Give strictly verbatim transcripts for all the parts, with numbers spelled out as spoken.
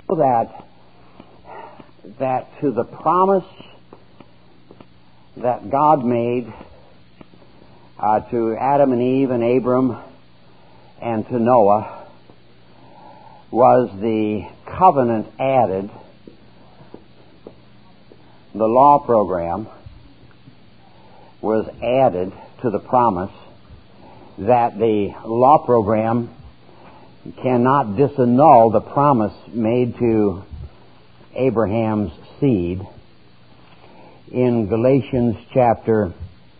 that that to the promise that God made uh, to Adam and Eve and Abram and to Noah was the covenant added, the law program was added to the promise, that the law program cannot disannul the promise made to Abraham's seed. In Galatians chapter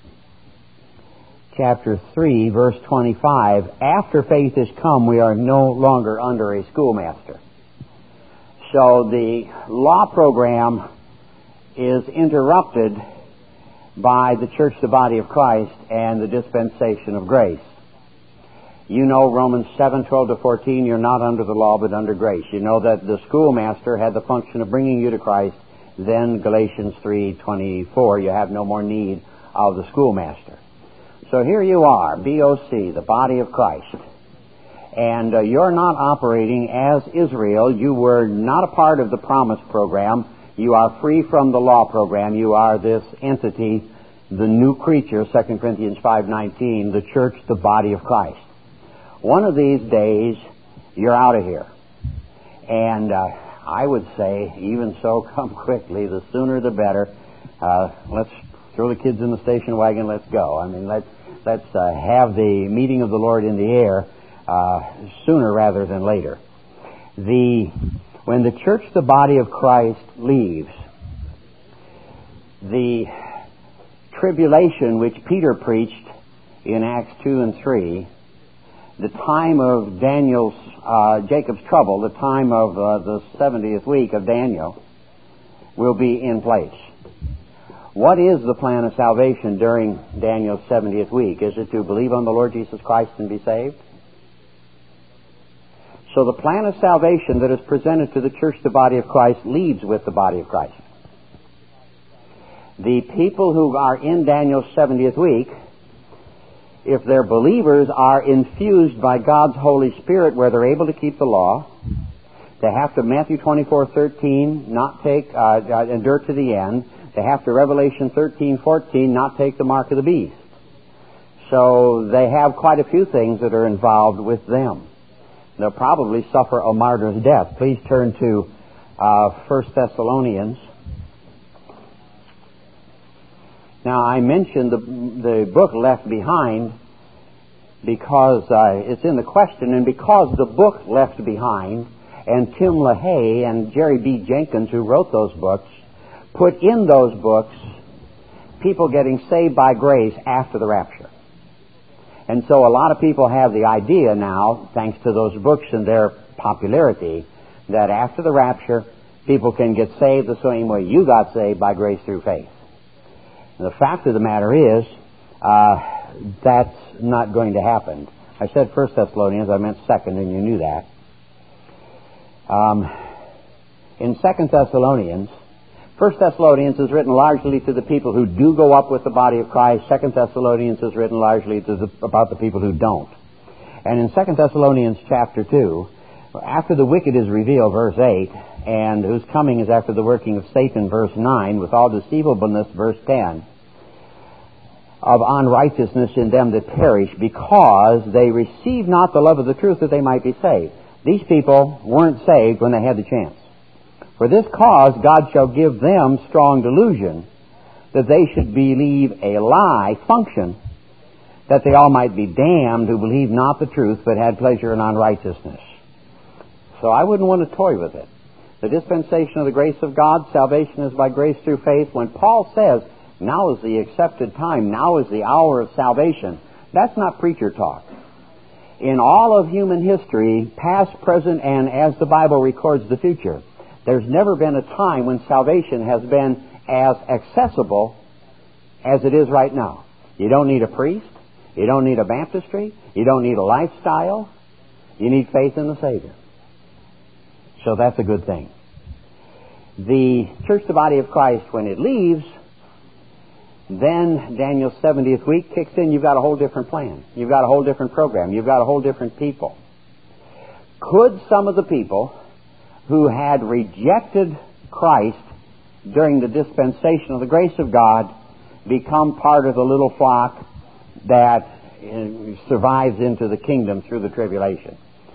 chapter three, verse twenty-five, after faith is come, we are no longer under a schoolmaster. So the law program is interrupted by the church, the body of Christ, and the dispensation of grace. You know Romans seven, twelve to fourteen, you're not under the law but under grace. You know that the schoolmaster had the function of bringing you to Christ. Then Galatians three, twenty-four, you have no more need of the schoolmaster. So here you are, B O C, the body of Christ. And uh, you're not operating as Israel. You were not a part of the promise program. You are free from the law program. You are this entity, the new creature, Second Corinthians five nineteen, the church, the body of Christ. One of these days, you're out of here. And uh, I would say, even so, come quickly. The sooner the better. Uh, let's throw the kids in the station wagon. Let's go. I mean, let's let's uh, have the meeting of the Lord in the air uh, sooner rather than later. The when the church, the body of Christ, leaves, the tribulation which Peter preached in Acts two and three, the time of Daniel's, uh, Jacob's trouble, the time of uh, the seventieth week of Daniel, will be in place. What is the plan of salvation during Daniel's seventieth week? Is it to believe on the Lord Jesus Christ and be saved? So the plan of salvation that is presented to the church, the body of Christ, leads with the body of Christ. The people who are in Daniel's seventieth week, if their believers are infused by God's Holy Spirit where they're able to keep the law, they have to Matthew twenty-four thirteen, not take, uh, uh, endure to the end. They have to Revelation thirteen fourteen, not take the mark of the beast. So they have quite a few things that are involved with them. They'll probably suffer a martyr's death. Please turn to uh, First Thessalonians. Now, I mentioned the, the book Left Behind because uh, it's in the question, and because the book Left Behind and Tim LaHaye and Jerry B. Jenkins, who wrote those books, put in those books people getting saved by grace after the rapture. And so a lot of people have the idea now, thanks to those books and their popularity, that after the rapture, people can get saved the same way you got saved, by grace through faith. And the fact of the matter is, uh, that's not going to happen. I said First Thessalonians, I meant Second, and you knew that. Um, in Second Thessalonians, First Thessalonians is written largely to the people who do go up with the body of Christ. Second Thessalonians is written largely to the, about the people who don't. And in Second Thessalonians chapter two, after the wicked is revealed, verse eight, and whose coming is after the working of Satan, verse nine, with all deceivableness, verse ten, of unrighteousness in them that perish, because they receive not the love of the truth that they might be saved. These people weren't saved when they had the chance. For this cause God shall give them strong delusion, that they should believe a lie function, that they all might be damned who believed not the truth, but had pleasure in unrighteousness. So I wouldn't want to toy with it. The dispensation of the grace of God, salvation is by grace through faith. When Paul says, now is the accepted time, now is the hour of salvation, that's not preacher talk. In all of human history, past, present, and as the Bible records the future, there's never been a time when salvation has been as accessible as it is right now. You don't need a priest. You don't need a baptistry. You don't need a lifestyle. You need faith in the Savior. So that's a good thing. The church, the body of Christ, when it leaves, then Daniel's seventieth week kicks in. You've got a whole different plan. You've got a whole different program. You've got a whole different people. Could some of the people who had rejected Christ during the dispensation of the grace of God become part of the little flock that survives into the kingdom through the tribulation.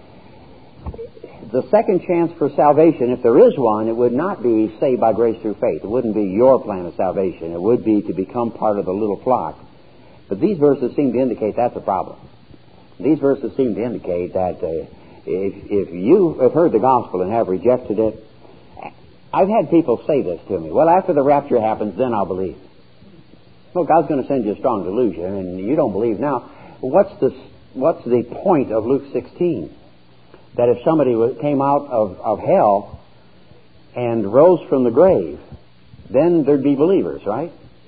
The second chance for salvation, if there is one, it would not be saved by grace through faith. It wouldn't be your plan of salvation. It would be to become part of the little flock. But these verses seem to indicate that's a problem. These verses seem to indicate that uh, if, if you have heard the gospel and have rejected it, I've had people say this to me. Well, after the rapture happens, then I'll believe. Well, God's going to send you a strong delusion, and you don't believe now. What's the, what's the point of Luke sixteen? That if somebody came out of, of hell and rose from the grave, then there'd be believers, right?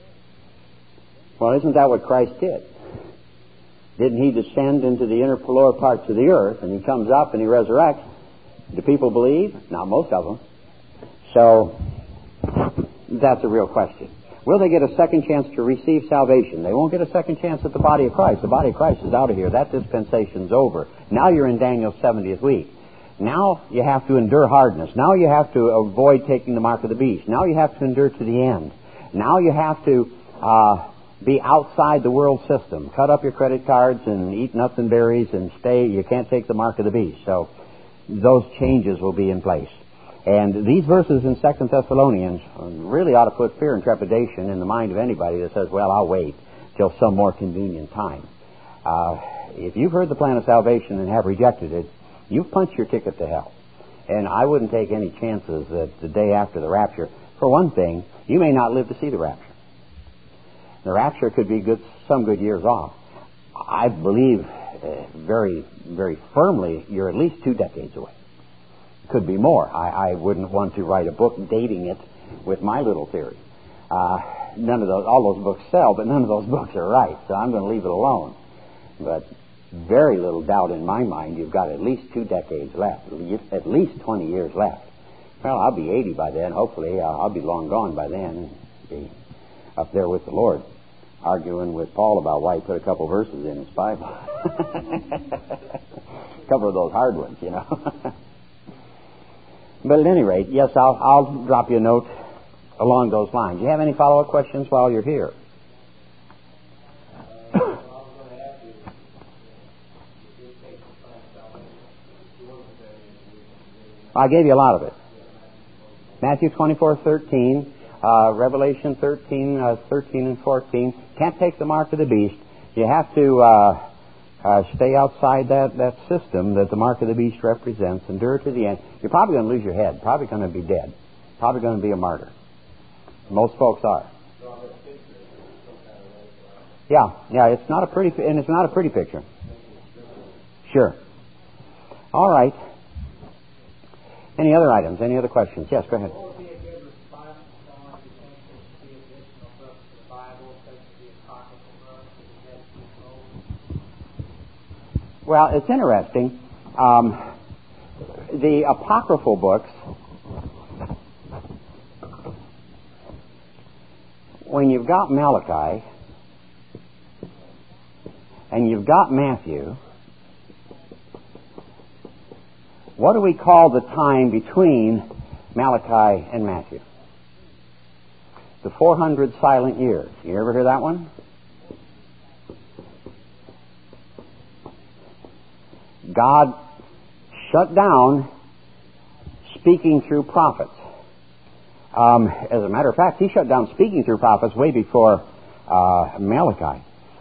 Well, isn't that what Christ did? Didn't he descend into the inner lower parts of the earth, and he comes up and he resurrects? Do people believe? Not most of them. So, that's a real question. Will they get a second chance to receive salvation? They won't get a second chance at the body of Christ. The body of Christ is out of here. That dispensation's over. Now you're in Daniel's seventieth week. Now you have to endure hardness. Now you have to avoid taking the mark of the beast. Now you have to endure to the end. Now you have to uh, be outside the world system. Cut up your credit cards and eat nuts and berries and stay. You can't take the mark of the beast. So those changes will be in place. And these verses in Second Thessalonians really ought to put fear and trepidation in the mind of anybody that says, well, I'll wait till some more convenient time. Uh, if you've heard the plan of salvation and have rejected it, you've punched your ticket to hell. And I wouldn't take any chances that the day after the rapture, for one thing, you may not live to see the rapture. The rapture could be good, some good years off. I believe uh, very, very firmly you're at least two decades away. Could be more. I, I wouldn't want to write a book dating it with my little theory. Uh, none of those, all those books sell, but none of those books are right, so I'm going to leave it alone. But very little doubt in my mind you've got at least two decades left, at least twenty years left. Well, I'll be eighty by then. Hopefully, uh, I'll be long gone by then and be up there with the Lord, arguing with Paul about why he put a couple verses in his Bible. A couple of those hard ones, you know. But at any rate, yes, I'll, I'll drop you a note along those lines. Do you have any follow-up questions while you're here? I gave you a lot of it. Matthew twenty-four thirteen, uh, Revelation thirteen, uh, thirteen and fourteen. Can't take the mark of the beast. You have to uh, uh, stay outside that, that system that the mark of the beast represents. Endure to the end. You're probably going to lose your head. Probably going to be dead. Probably going to be a martyr. Most folks are. Yeah, yeah. It's not a pretty, and it's not a pretty picture. Sure. All right. Any other items? Any other questions? Yes, go ahead. What would be a good response to someone who thinks there should be additional books to the Bible, such as the Apocryphal books or the Dead Sea Scrolls? Well, it's interesting. Um, the Apocryphal books, when you've got Malachi and you've got Matthew, what do we call the time between Malachi and Matthew? The four hundred silent years. You ever hear that one? God shut down speaking through prophets. Um, as a matter of fact, he shut down speaking through prophets way before uh, Malachi.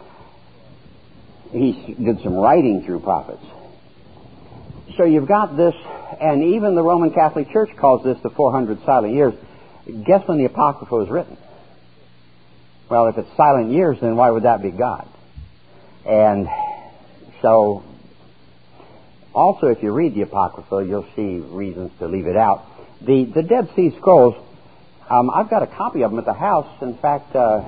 He did some writing through prophets. So you've got this, and even the Roman Catholic Church calls this the four hundred silent years. Guess when the Apocrypha was written? Well, if it's silent years, then why would that be God? And so, also if you read the Apocrypha, you'll see reasons to leave it out. The, the Dead Sea Scrolls, um, I've got a copy of them at the house. In fact, uh,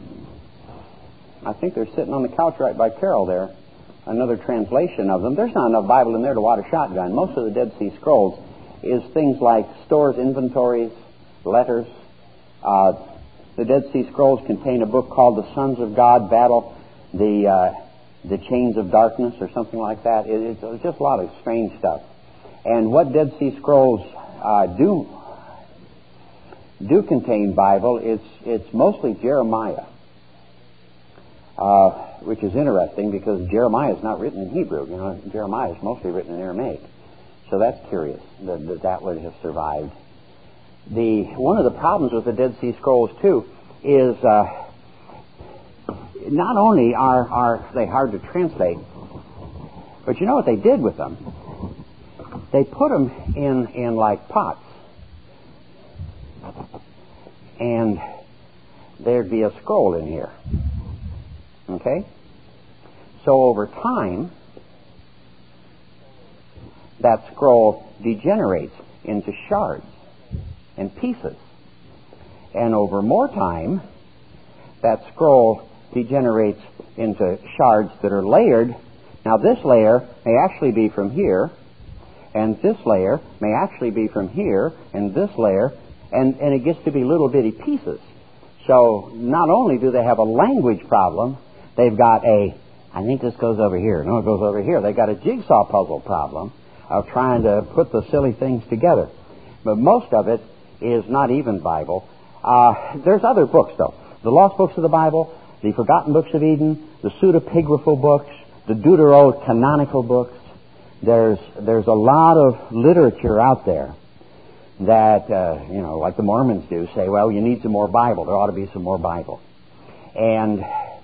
I think they're sitting on the couch right by Carol there. Another translation of them. There's not enough Bible in there to wad a shotgun. Most of the Dead Sea Scrolls is things like stores, inventories, letters. Uh, the Dead Sea Scrolls contain a book called The Sons of God Battle the uh, the Chains of Darkness or something like that. It, it's just a lot of strange stuff. And what Dead Sea Scrolls uh, do do contain Bible, it's it's mostly Jeremiah, uh, which is interesting because Jeremiah is not written in Hebrew. You know, Jeremiah is mostly written in Aramaic, so that's curious that that, that would have survived. The one of the problems with the Dead Sea Scrolls too is uh, not only are are they hard to translate, but you know what they did with them? They put them in in like pots. And there'd be a scroll in here. Okay? So over time, that scroll degenerates into shards and pieces. And over more time, that scroll degenerates into shards that are layered. Now this layer may actually be from here, and this layer may actually be from here, and this layer, and, and it gets to be little bitty pieces. So not only do they have a language problem, they've got a, I think this goes over here, no, it goes over here. They've got a jigsaw puzzle problem of trying to put the silly things together. But most of it is not even Bible. Uh, there's other books, though. The lost books of the Bible, the forgotten books of Eden, the pseudepigraphal books, the deuterocanonical books. There's there's a lot of literature out there that, uh, you know, like the Mormons do, say, well, you need some more Bible. There ought to be some more Bible. And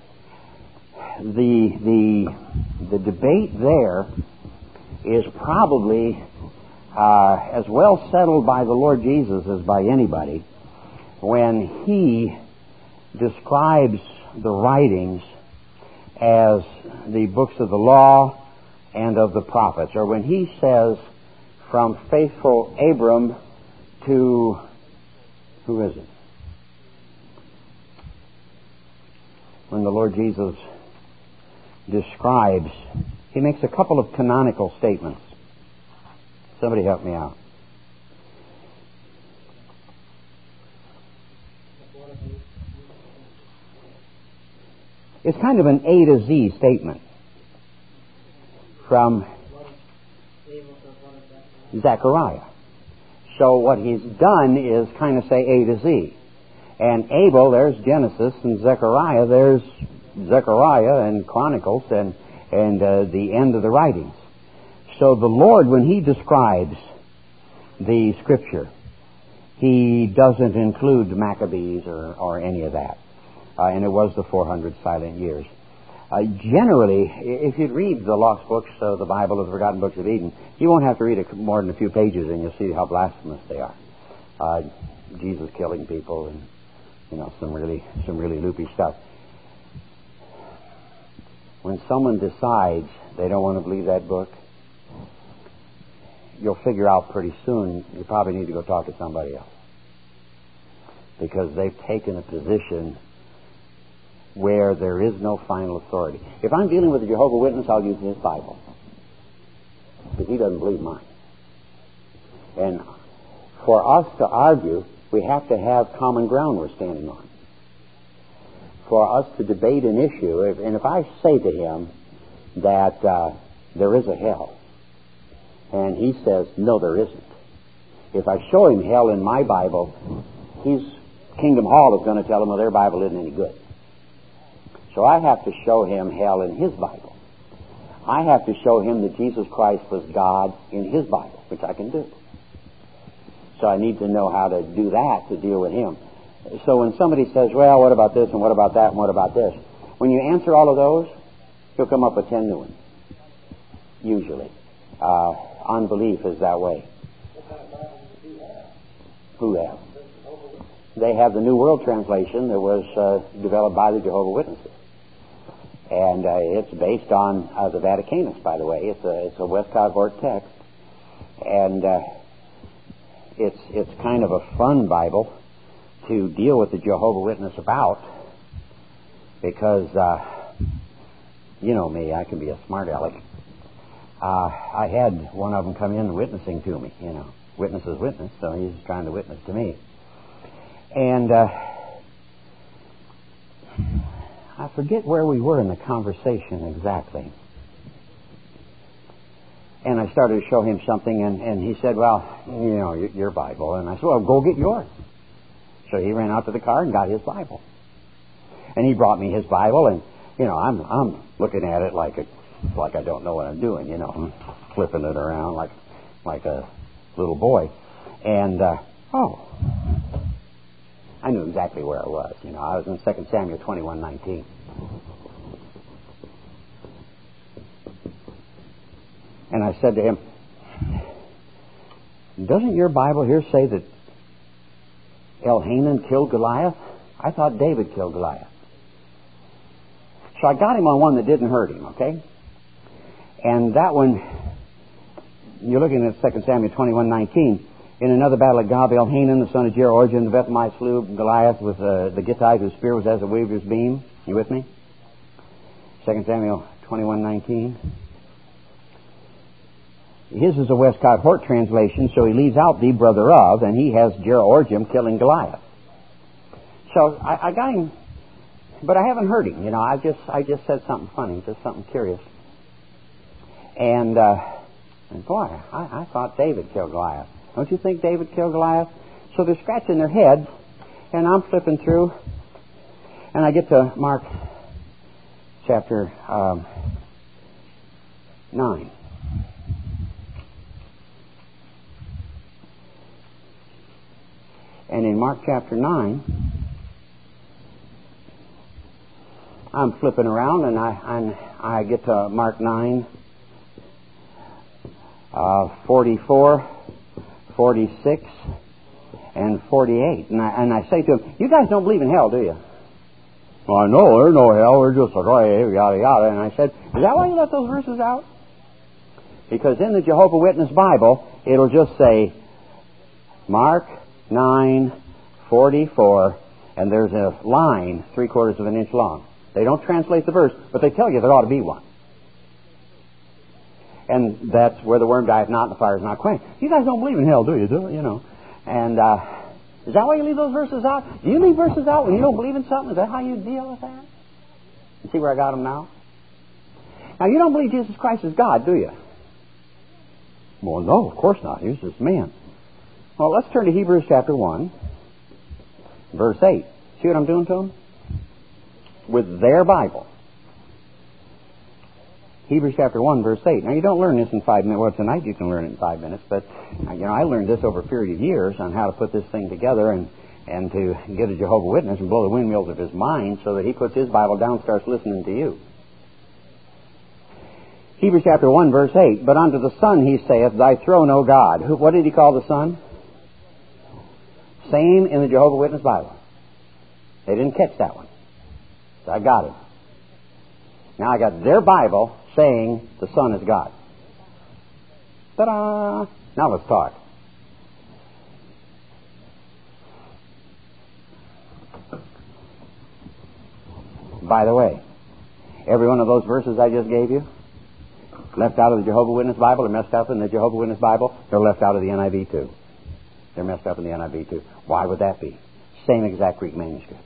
the the the debate there is probably uh, as well settled by the Lord Jesus as by anybody when He describes the writings as the books of the law and of the prophets, or when He says from faithful Abram to, who is it? When the Lord Jesus describes, He makes a couple of canonical statements. Somebody help me out. It's kind of an A to Z statement from Zechariah. So what he's done is kind of say A to Z. And Abel, there's Genesis, and Zechariah, there's Zechariah and Chronicles and, and uh, the end of the writings. So the Lord, when He describes the Scripture, He doesn't include the Maccabees or, or any of that. Uh, and it was the four hundred silent years. Uh, generally, if you'd read the lost books of the Bible or the forgotten books of Eden, you won't have to read a, more than a few pages and you'll see how blasphemous they are. Uh, Jesus killing people and, you know, some really, some really loopy stuff. When someone decides they don't want to believe that book, you'll figure out pretty soon you probably need to go talk to somebody else. Because they've taken a position where there is no final authority. If I'm dealing with a Jehovah's Witness, I'll use his Bible. Because he doesn't believe mine. And for us to argue, we have to have common ground we're standing on. For us to debate an issue, if, and if I say to him that uh, there is a hell, and he says, no, there isn't. If I show him hell in my Bible, his Kingdom Hall is going to tell him, well, their Bible isn't any good. So I have to show him hell in his Bible. I have to show him that Jesus Christ was God in his Bible, which I can do. So I need to know how to do that to deal with him. So when somebody says, well, what about this and what about that and what about this? When you answer all of those, he'll come up with ten new ones. Usually. Uh, unbelief is that way. What kind of Bible do you have? Who have? They have the New World Translation that was uh, developed by the Jehovah's Witnesses. And uh, it's based on uh, the Vaticanus, by the way. It's a it's a Westcott Hort text, and uh, it's it's kind of a fun Bible to deal with the Jehovah's Witness about, because uh, you know me, I can be a smart aleck. Uh, I had one of them come in witnessing to me. You know, witness is witness, so he's trying to witness to me, and. Uh, I forget where we were in the conversation exactly. And I started to show him something, and, and he said, well, you know, your Bible. And I said, well, go get yours. So he ran out to the car and got his Bible. And he brought me his Bible, and, you know, I'm I'm looking at it like a, like I don't know what I'm doing, you know. I'm flipping it around like like a little boy. And, uh, oh, I knew exactly where I was. You know, I was in Second Samuel twenty-one nineteen. And I said to him, doesn't your Bible here say that Elhanan killed Goliath? I thought David killed Goliath. So I got him on one that didn't hurt him, okay? And that one, you're looking at Second Samuel twenty-one nineteen. In another battle at Gob, Elhanan, the son of Jehoiarib, the Bethmite, slew Goliath with uh, the Gittite, whose spear was as a weaver's beam. You with me? Second Samuel twenty-one nineteen. His is a Westcott Hort translation, so he leaves out the brother of, and he has Jehoiarib killing Goliath. So I, I got him, but I haven't heard him. You know, I just I just said something funny, just something curious. And, uh, and boy, I, I thought David killed Goliath. Don't you think David killed Goliath? So they're scratching their heads, and I'm flipping through, and I get to Mark chapter um, nine. And in Mark chapter nine, I'm flipping around, and I I'm, I get to Mark nine, uh, forty-four, forty-six, and forty-eight. And I, and I say to him, you guys don't believe in hell, do you? Well, I know there's no hell. We're just like, oh, yada, yada. And I said, is that why you left those verses out? Because in the Jehovah's Witness Bible, it'll just say, Mark nine, forty-four, and there's a line three quarters of an inch long. They don't translate the verse, but they tell you there ought to be one. And that's where the worm dieth not and the fire is not quenched. You guys don't believe in hell, do you? Do you know? And uh, is that why you leave those verses out? Do you leave verses out when you don't believe in something? Is that how you deal with that? You see where I got them now? Now, you don't believe Jesus Christ is God, do you? Well, no, of course not. He was just man. Well, let's turn to Hebrews chapter one, verse eight. See what I'm doing to them? With their Bible. Hebrews chapter one, verse eight. Now, you don't learn this in five minutes. Well, tonight you can learn it in five minutes, but, you know, I learned this over a period of years on how to put this thing together and, and to get a Jehovah's Witness and blow the windmills of his mind so that he puts his Bible down and starts listening to you. Hebrews chapter one, verse eight. But unto the Son he saith, Thy throne, O God. Who, what did he call the Son? Same in the Jehovah's Witness Bible. They didn't catch that one. So I got it. Now I got their Bible saying the Son is God. Ta-da! Now let's talk. By the way, every one of those verses I just gave you, left out of the Jehovah's Witness Bible, or messed up in the Jehovah's Witness Bible, they're left out of the N I V too. They're messed up in the N I V too. Why would that be? Same exact Greek manuscripts.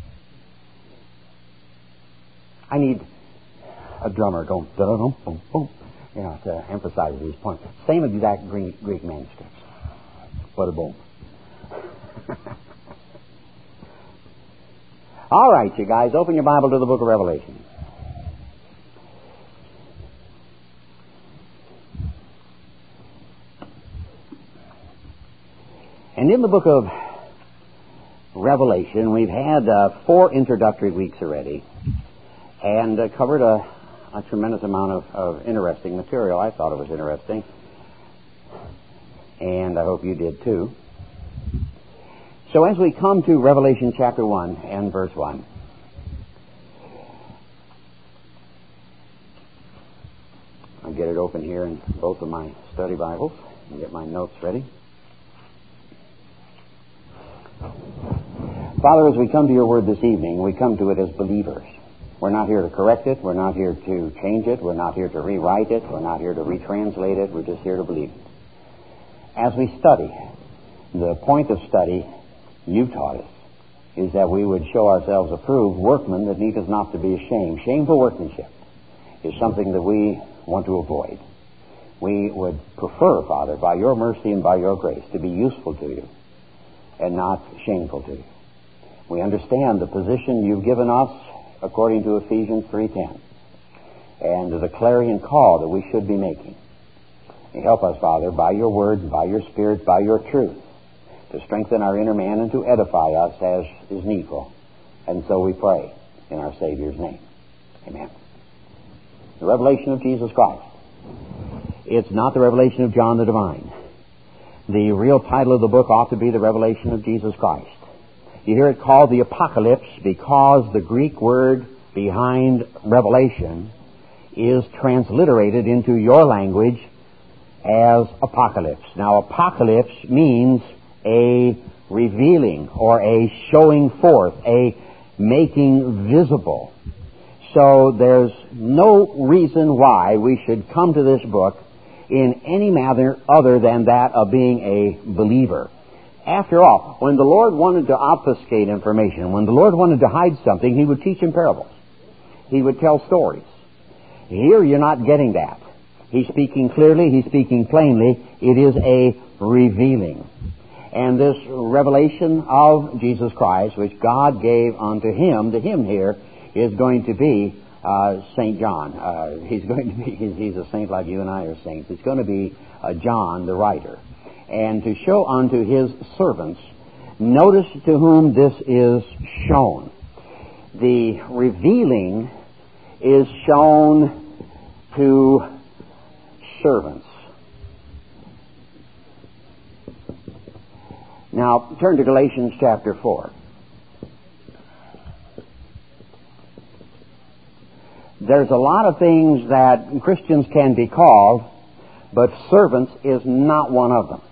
I need a drummer going, da-da-dum, boom, boom, you know, to emphasize these points. Same exact Greek, Greek manuscripts. What a boom. All right, you guys, open your Bible to the book of Revelation. And in the book of Revelation, we've had uh, four introductory weeks already and uh, covered a, a tremendous amount of, of interesting material. I thought it was interesting, and I hope you did too. So as we come to Revelation chapter one and verse one, I'll get it open here in both of my study Bibles and get my notes ready. Father, as we come to your word this evening, we come to it as believers. We're not here to correct it. We're not here to change it. We're not here to rewrite it. We're not here to retranslate it. We're just here to believe it. As we study, the point of study you've taught us is that we would show ourselves approved workmen that need us not to be ashamed. Shameful workmanship is something that we want to avoid. We would prefer, Father, by your mercy and by your grace, to be useful to you and not shameful to you. We understand the position you've given us according to Ephesians three ten and the clarion call that we should be making. And help us, Father, by your word, by your Spirit, by your truth, to strengthen our inner man and to edify us as is needful. And so we pray in our Savior's name. Amen. The revelation of Jesus Christ. It's not the revelation of John the Divine. The real title of the book ought to be the revelation of Jesus Christ. You hear it called the Apocalypse because the Greek word behind revelation is transliterated into your language as apocalypse. Now, apocalypse means a revealing or a showing forth, a making visible. So there's no reason why we should come to this book in any manner other than that of being a believer. After all, when the Lord wanted to obfuscate information, when the Lord wanted to hide something, He would teach in parables. He would tell stories. Here you're not getting that. He's speaking clearly, He's speaking plainly. It is a revealing. And this revelation of Jesus Christ, which God gave unto Him, the Him here, is going to be uh, Saint John. Uh, he's going to be, he's, he's a saint like you and I are saints. It's going to be uh, John, the writer. And to show unto his servants, notice to whom this is shown. The revealing is shown to servants. Now, turn to Galatians chapter four. There's a lot of things that Christians can be called, but servants is not one of them.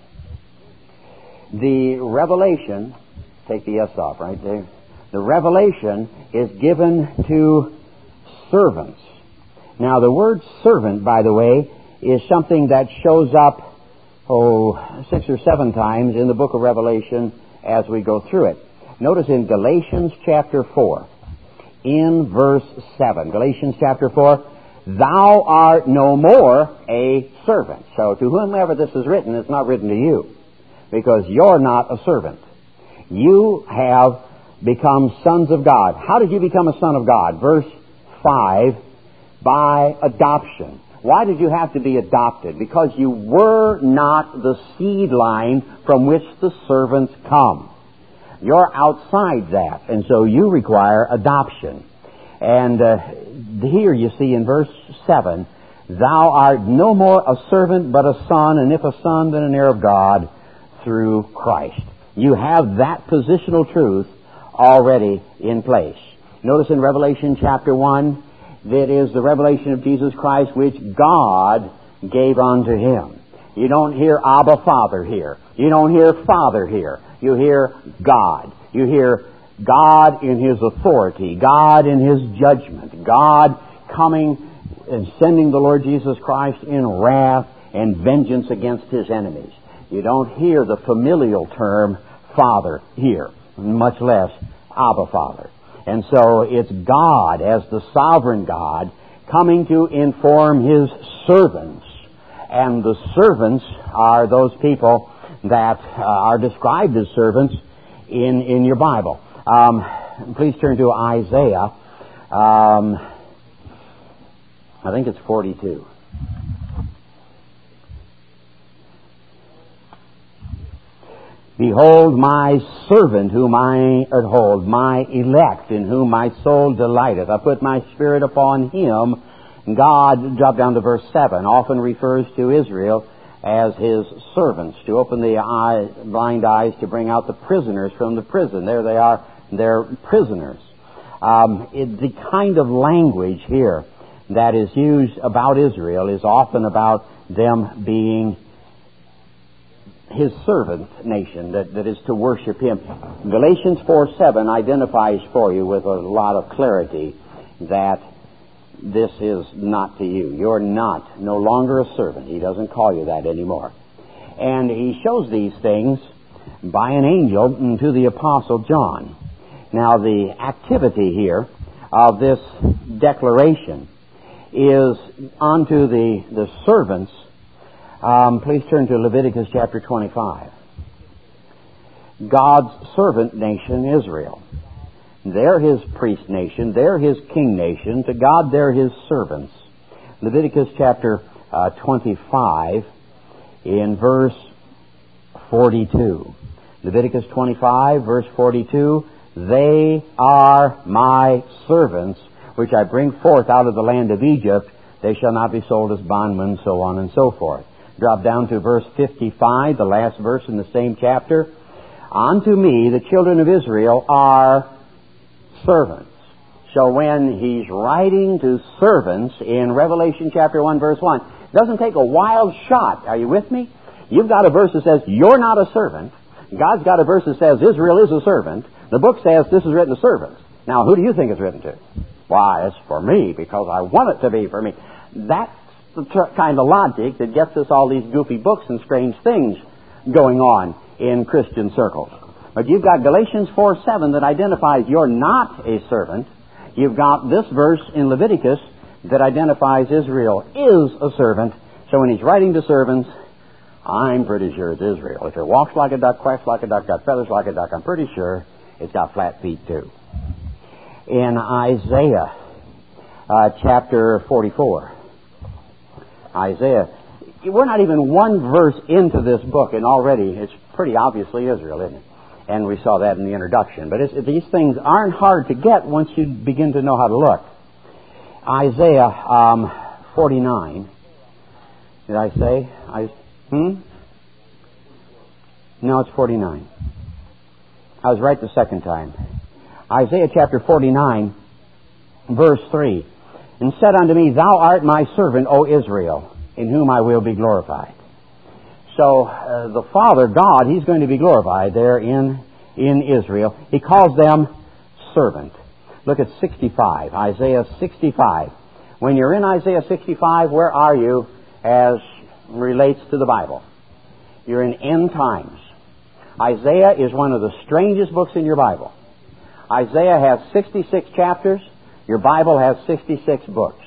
The revelation, take the S off right there, the revelation is given to servants. Now, the word servant, by the way, is something that shows up, oh, six or seven times in the book of Revelation as we go through it. Notice in Galatians chapter four, in verse seven, Galatians chapter four, thou art no more a servant. So to whomever this is written, it's not written to you, because you're not a servant. You have become sons of God. How did you become a son of God? Verse five, by adoption. Why did you have to be adopted? Because you were not the seed line from which the servants come. You're outside that, and so you require adoption. And uh, here you see in verse seven, thou art no more a servant but a son, and if a son, then an heir of God through Christ. You have that positional truth already in place. Notice in Revelation chapter one, that is the revelation of Jesus Christ which God gave unto Him. You don't hear Abba Father here. You don't hear Father here. You hear God. You hear God in His authority, God in His judgment, God coming and sending the Lord Jesus Christ in wrath and vengeance against His enemies. You don't hear the familial term Father here, much less Abba Father. And so it's God as the sovereign God coming to inform His servants. And the servants are those people that uh, are described as servants in, in your Bible. Um, please turn to Isaiah. Um, I think it's forty-two. Behold my servant whom I uphold, my elect in whom my soul delighteth. I put my spirit upon him. God, drop down to verse seven, often refers to Israel as His servants, to open the eye, blind eyes, to bring out the prisoners from the prison. There they are, they're prisoners. Um, it, the kind of language here that is used about Israel is often about them being His servant nation that, that is to worship Him. Galatians four seven identifies for you with a lot of clarity that this is not to you. You're not, no longer a servant. He doesn't call you that anymore. And He shows these things by an angel to the Apostle John. Now, the activity here of this declaration is unto the, the servants Um, please turn to Leviticus chapter twenty-five. God's servant nation, Israel. They're His priest nation. They're His king nation. To God, they're His servants. Leviticus chapter uh, twenty-five in verse forty-two. Leviticus twenty-five, verse forty-two. They are my servants, which I bring forth out of the land of Egypt. They shall not be sold as bondmen, so on and so forth. Drop down to verse fifty-five, the last verse in the same chapter. Unto me, the children of Israel, are servants. So when he's writing to servants in Revelation chapter one, verse one, it doesn't take a wild shot. Are you with me? You've got a verse that says, you're not a servant. God's got a verse that says, Israel is a servant. The book says, this is written to servants. Now, who do you think it's written to? Why, it's for me, because I want it to be for me. That's the t- kind of logic that gets us all these goofy books and strange things going on in Christian circles. But you've got Galatians four seven that identifies you're not a servant. You've got this verse in Leviticus that identifies Israel is a servant. So when he's writing to servants, I'm pretty sure it's Israel. If it walks like a duck, quacks like a duck, got feathers like a duck, I'm pretty sure it's got flat feet too. In Isaiah uh, chapter forty-four, Isaiah, we're not even one verse into this book, and already it's pretty obviously Israel, isn't it? And we saw that in the introduction. But it's, these things aren't hard to get once you begin to know how to look. Isaiah um, forty-nine. Did I say? I, hmm? No, it's forty-nine. I was right the second time. Isaiah chapter forty-nine, verse three. And said unto me, Thou art my servant, O Israel, in whom I will be glorified. So uh, the Father, God, He's going to be glorified there in, in Israel. He calls them servant. Look at sixty-five, Isaiah sixty-five. When you're in Isaiah sixty-five, where are you as relates to the Bible? You're in end times. Isaiah is one of the strangest books in your Bible. Isaiah has sixty-six chapters. Your Bible has sixty-six books.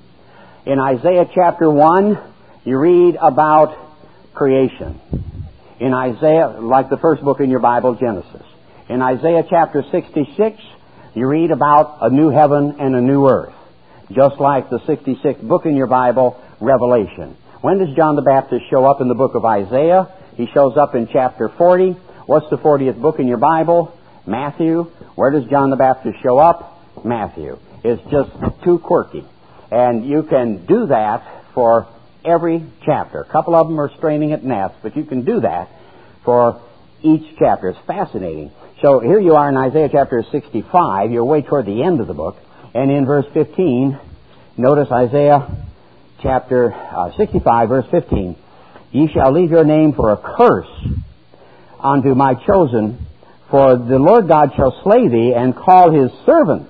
In Isaiah chapter one, you read about creation. In Isaiah, like the first book in your Bible, Genesis. In Isaiah chapter sixty-six, you read about a new heaven and a new earth. Just like the sixty-sixth book in your Bible, Revelation. When does John the Baptist show up in the book of Isaiah? He shows up in chapter forty. What's the fortieth book in your Bible? Matthew. Where does John the Baptist show up? Matthew. It's just too quirky. And you can do that for every chapter. A couple of them are straining at gnats, but you can do that for each chapter. It's fascinating. So here you are in Isaiah chapter sixty-five. You're way toward the end of the book. And in verse fifteen, notice Isaiah chapter uh, sixty-five, verse fifteen. Ye shall leave your name for a curse unto my chosen, for the Lord God shall slay thee and call His servants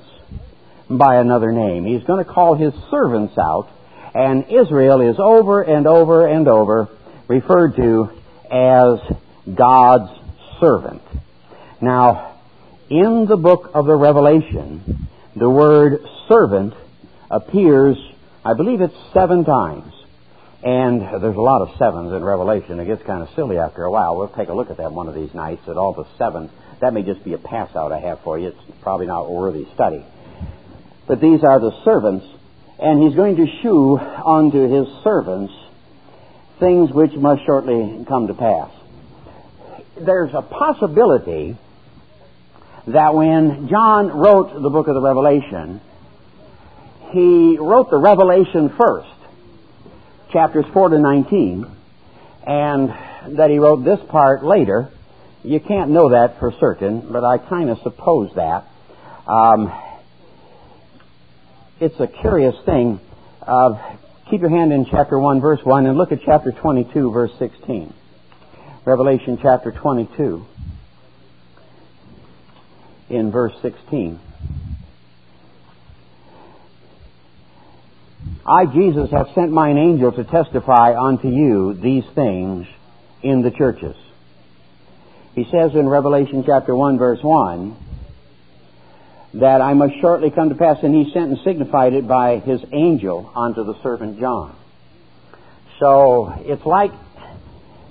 by another name. He's going to call His servants out, and Israel is over and over and over referred to as God's servant. Now, in the book of the Revelation, the word servant appears, I believe it's seven times. And there's a lot of sevens in Revelation. It gets kind of silly after a while. We'll take a look at that one of these nights, at all the sevens. That may just be a pass-out I have for you. It's probably not a worthy study. But these are the servants, and He's going to shew unto His servants things which must shortly come to pass. There's a possibility that when John wrote the book of the Revelation, he wrote the Revelation first, chapters four to nineteen, and that he wrote this part later. You can't know that for certain, but I kind of suppose that. Um, it's a curious thing. Uh, keep your hand in chapter one, verse one, and look at chapter twenty-two, verse sixteen. Revelation chapter twenty-two, in verse sixteen. I, Jesus, have sent mine angel to testify unto you these things in the churches. He says in Revelation chapter one, verse one, that I must shortly come to pass, and He sent and signified it by His angel unto the servant John. So it's like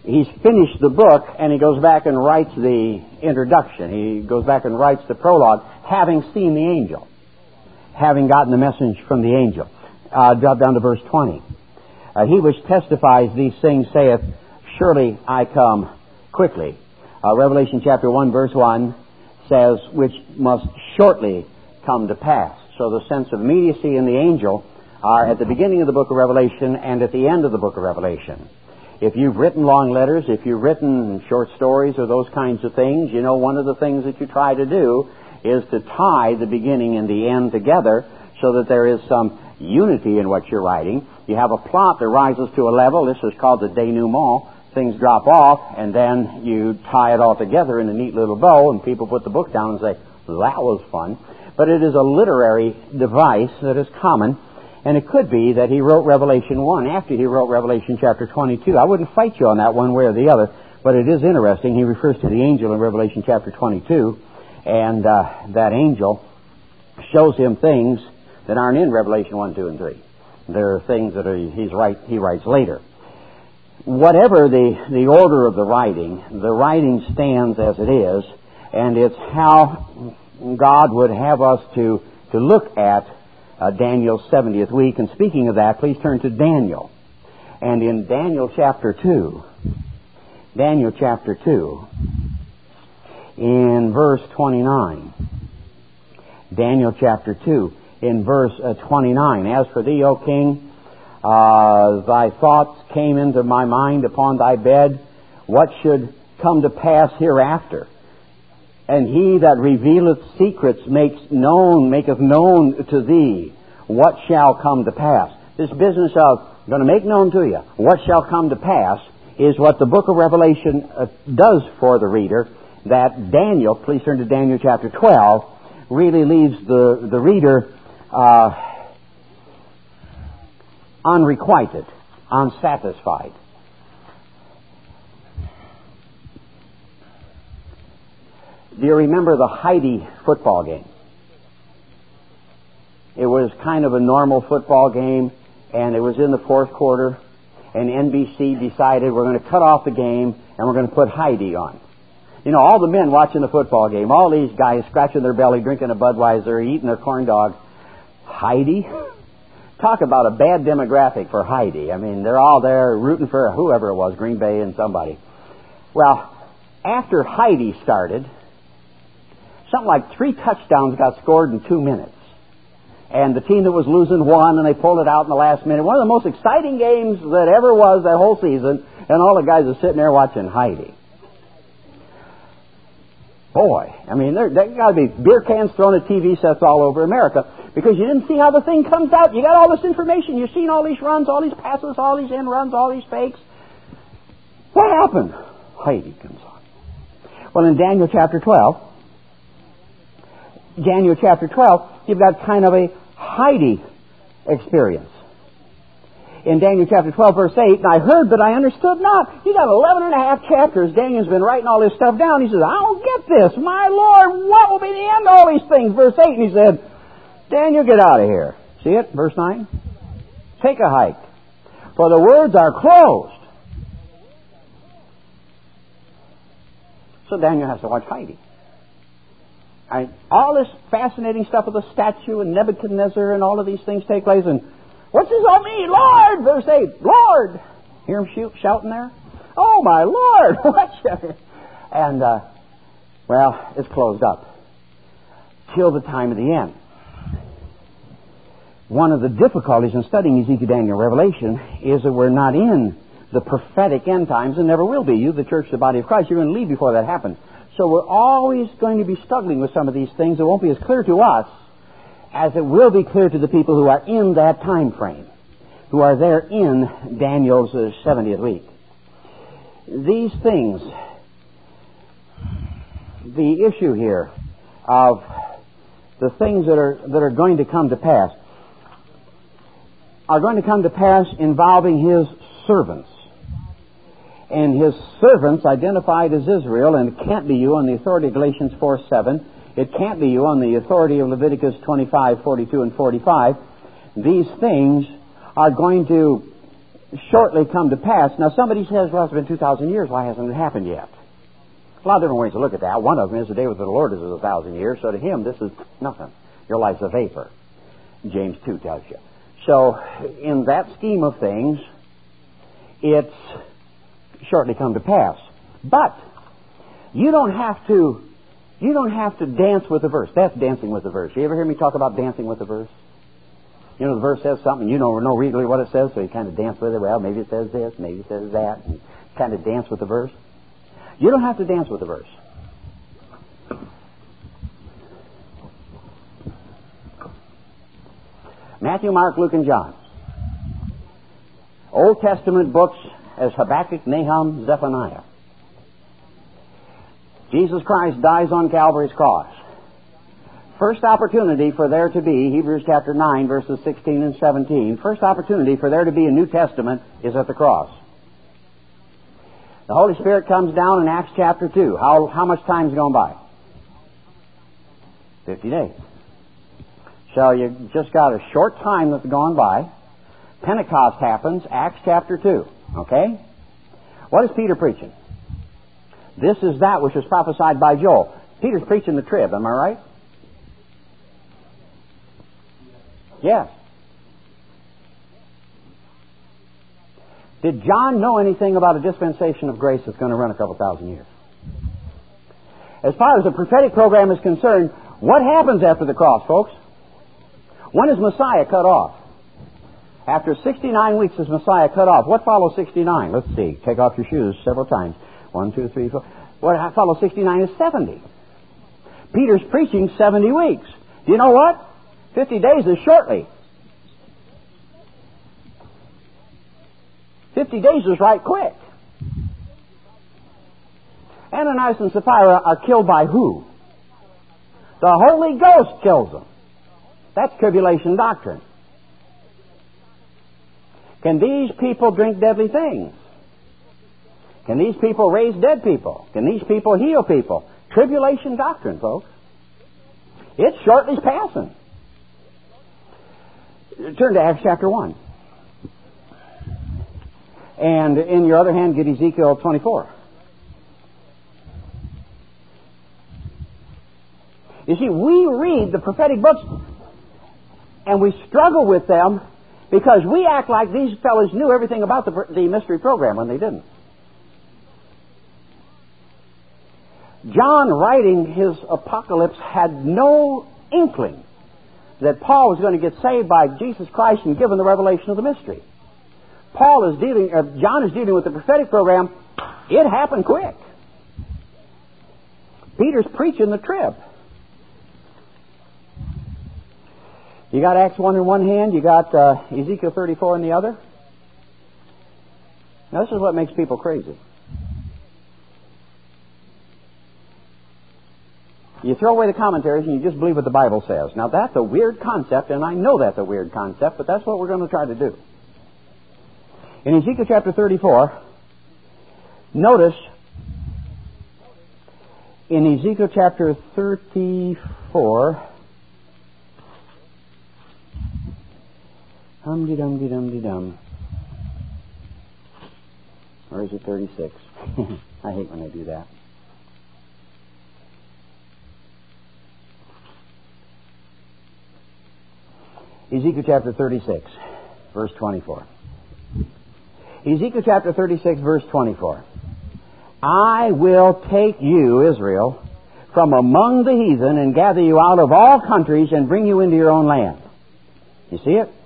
he's finished the book, and he goes back and writes the introduction. He goes back and writes the prologue, having seen the angel, having gotten the message from the angel. Uh, drop down to verse twenty. Uh, he which testifies these things saith, surely I come quickly. Uh, Revelation chapter one, verse one says, which must shortly come to pass. So the sense of immediacy in the angel are at the beginning of the book of Revelation and at the end of the book of Revelation. If you've written long letters, if you've written short stories or those kinds of things, you know one of the things that you try to do is to tie the beginning and the end together so that there is some unity in what you're writing. You have a plot that rises to a level. This is called the denouement. Things drop off, and then you tie it all together in a neat little bow, and people put the book down and say, that was fun. But it is a literary device that is common, and it could be that he wrote Revelation one after he wrote Revelation chapter twenty-two. I wouldn't fight you on that one way or the other, but it is interesting. He refers to the angel in Revelation chapter twenty-two, and uh, that angel shows him things that aren't in Revelation one, two, and three. There are things that are, he's write, he writes later. Whatever the, the order of the writing, the writing stands as it is, and it's how God would have us to, to look at uh, Daniel's seventieth week. And speaking of that, please turn to Daniel. And in Daniel chapter two, Daniel chapter two, in verse twenty-nine, Daniel chapter two, in verse uh, twenty-nine, as for thee, O king, uh, thy thoughts came into my mind upon thy bed, what should come to pass hereafter? And he that revealeth secrets makes known, maketh known to thee what shall come to pass. This business of I'm going to make known to you what shall come to pass is what the book of Revelation uh, does for the reader. That Daniel, please turn to Daniel chapter twelve, really leaves the the reader uh, unrequited, unsatisfied. Do you remember the Heidi football game? It was kind of a normal football game, and it was in the fourth quarter, and N B C decided we're going to cut off the game, and we're going to put Heidi on. You know, all the men watching the football game, all these guys scratching their belly, drinking a Budweiser, eating their corn dog. Heidi? Talk about a bad demographic for Heidi. I mean, they're all there rooting for whoever it was, Green Bay and somebody. Well, after Heidi started, something like three touchdowns got scored in two minutes. And the team that was losing won, and they pulled it out in the last minute. One of the most exciting games that ever was that whole season, and all the guys are sitting there watching Heidi. Boy, I mean, there, there got to be beer cans thrown at T V sets all over America because you didn't see how the thing comes out. You got all this information. You've seen all these runs, all these passes, all these end runs, all these fakes. What happened? Heidi comes on. Well, in Daniel chapter twelve, Daniel chapter twelve, you've got kind of a Heidi experience. In Daniel chapter twelve, verse eight, and I heard, but I understood not. You got eleven and a half chapters. Daniel's been writing all this stuff down. He says, I don't get this. My Lord, what will be the end of all these things? Verse eight, and he said, Daniel, get out of here. See it? Verse nine. Take a hike, for the words are closed. So Daniel has to watch Heidi. I, all this fascinating stuff with the statue and Nebuchadnezzar and all of these things take place, and what's this all mean? Lord! Verse eight, Lord! Hear him shoot, shouting there? Oh, my Lord! What? And, uh, well, it's closed up till the time of the end. One of the difficulties in studying Ezekiel, Daniel, Revelation is that we're not in the prophetic end times and never will be. You, the church, the body of Christ, you're going to leave before that happens. So we're always going to be struggling with some of these things. It won't be as clear to us as it will be clear to the people who are in that time frame, who are there in Daniel's uh, seventieth week. These things, the issue here of the things that are that are going to come to pass, are going to come to pass involving His servants. And His servants identified as Israel, and it can't be you on the authority of Galatians four seven. It can't be you on the authority of Leviticus twenty-five, forty-two, and forty-five. These things are going to shortly come to pass. Now somebody says, well, it's been two thousand years. Why hasn't it happened yet? A lot of different ways to look at that. One of them is the day with the Lord is a thousand years. So to him, this is nothing. Your life's a vapor. James two tells you. So in that scheme of things, it's shortly come to pass. But you don't have to you don't have to dance with the verse. That's dancing with the verse. You ever hear me talk about dancing with the verse? You know, the verse says something, you don't know really what it says, so you kind of dance with it. Well, maybe it says this, maybe it says that, and kind of dance with the verse. You don't have to dance with the verse. Matthew, Mark, Luke, and John. Old Testament books as Habakkuk, Nahum, Zephaniah. Jesus Christ dies on Calvary's cross. First opportunity for there to be, Hebrews chapter nine, verses sixteen and seventeen, first opportunity for there to be a New Testament is at the cross. The Holy Spirit comes down in Acts chapter two. How, how much time's gone by? Fifty days. So you just got a short time that's gone by. Pentecost happens, Acts chapter two. Okay? What is Peter preaching? This is that which was prophesied by Joel. Peter's preaching the trib, am I right? Yes. Did John know anything about a dispensation of grace that's going to run a couple thousand years? As far as the prophetic program is concerned, what happens after the cross, folks? When is Messiah cut off? After sixty-nine weeks is Messiah cut off. What follows sixty-nine? Let's see. Take off your shoes several times. One, two, three, four. What follows sixty-nine is seventy. Peter's preaching seventy weeks. Do you know what? Fifty days is shortly. Fifty days is right quick. Ananias and Sapphira are killed by who? The Holy Ghost kills them. That's tribulation doctrine. Can these people drink deadly things? Can these people raise dead people? Can these people heal people? Tribulation doctrine, folks. It's shortly passing. Turn to Acts chapter one. And in your other hand, get Ezekiel twenty-four. You see, we read the prophetic books and we struggle with them because we act like these fellows knew everything about the, the mystery program when they didn't. John, writing his apocalypse, had no inkling that Paul was going to get saved by Jesus Christ and given the revelation of the mystery. Paul is dealing, uh, John is dealing with the prophetic program. It happened quick. Peter's preaching the trib. You got Acts one in one hand, you got uh, Ezekiel thirty-four in the other. Now this is what makes people crazy. You throw away the commentaries and you just believe what the Bible says. Now that's a weird concept, and I know that's a weird concept, but that's what we're going to try to do. In Ezekiel chapter thirty-four, notice in Ezekiel chapter thirty-four, hum-de-dum-de-dum-de-dum. Or is it thirty-six? I hate when I do that. Ezekiel chapter thirty-six, verse twenty-four. Ezekiel chapter thirty-six, verse twenty-four. I will take you, Israel, from among the heathen and gather you out of all countries and bring you into your own land. You see it?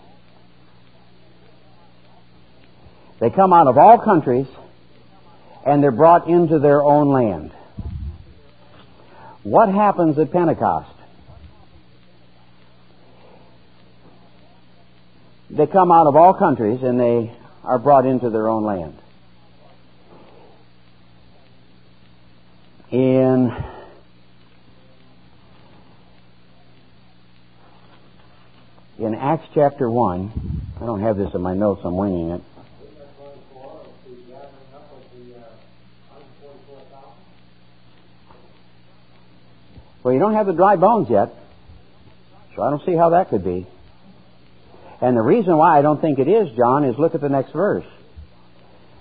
They come out of all countries and they're brought into their own land. What happens at Pentecost? They come out of all countries and they are brought into their own land. In in Acts chapter one, I don't have this in my notes, I'm winging it. Well, you don't have the dry bones yet, so I don't see how that could be. And the reason why I don't think it is, John, is look at the next verse.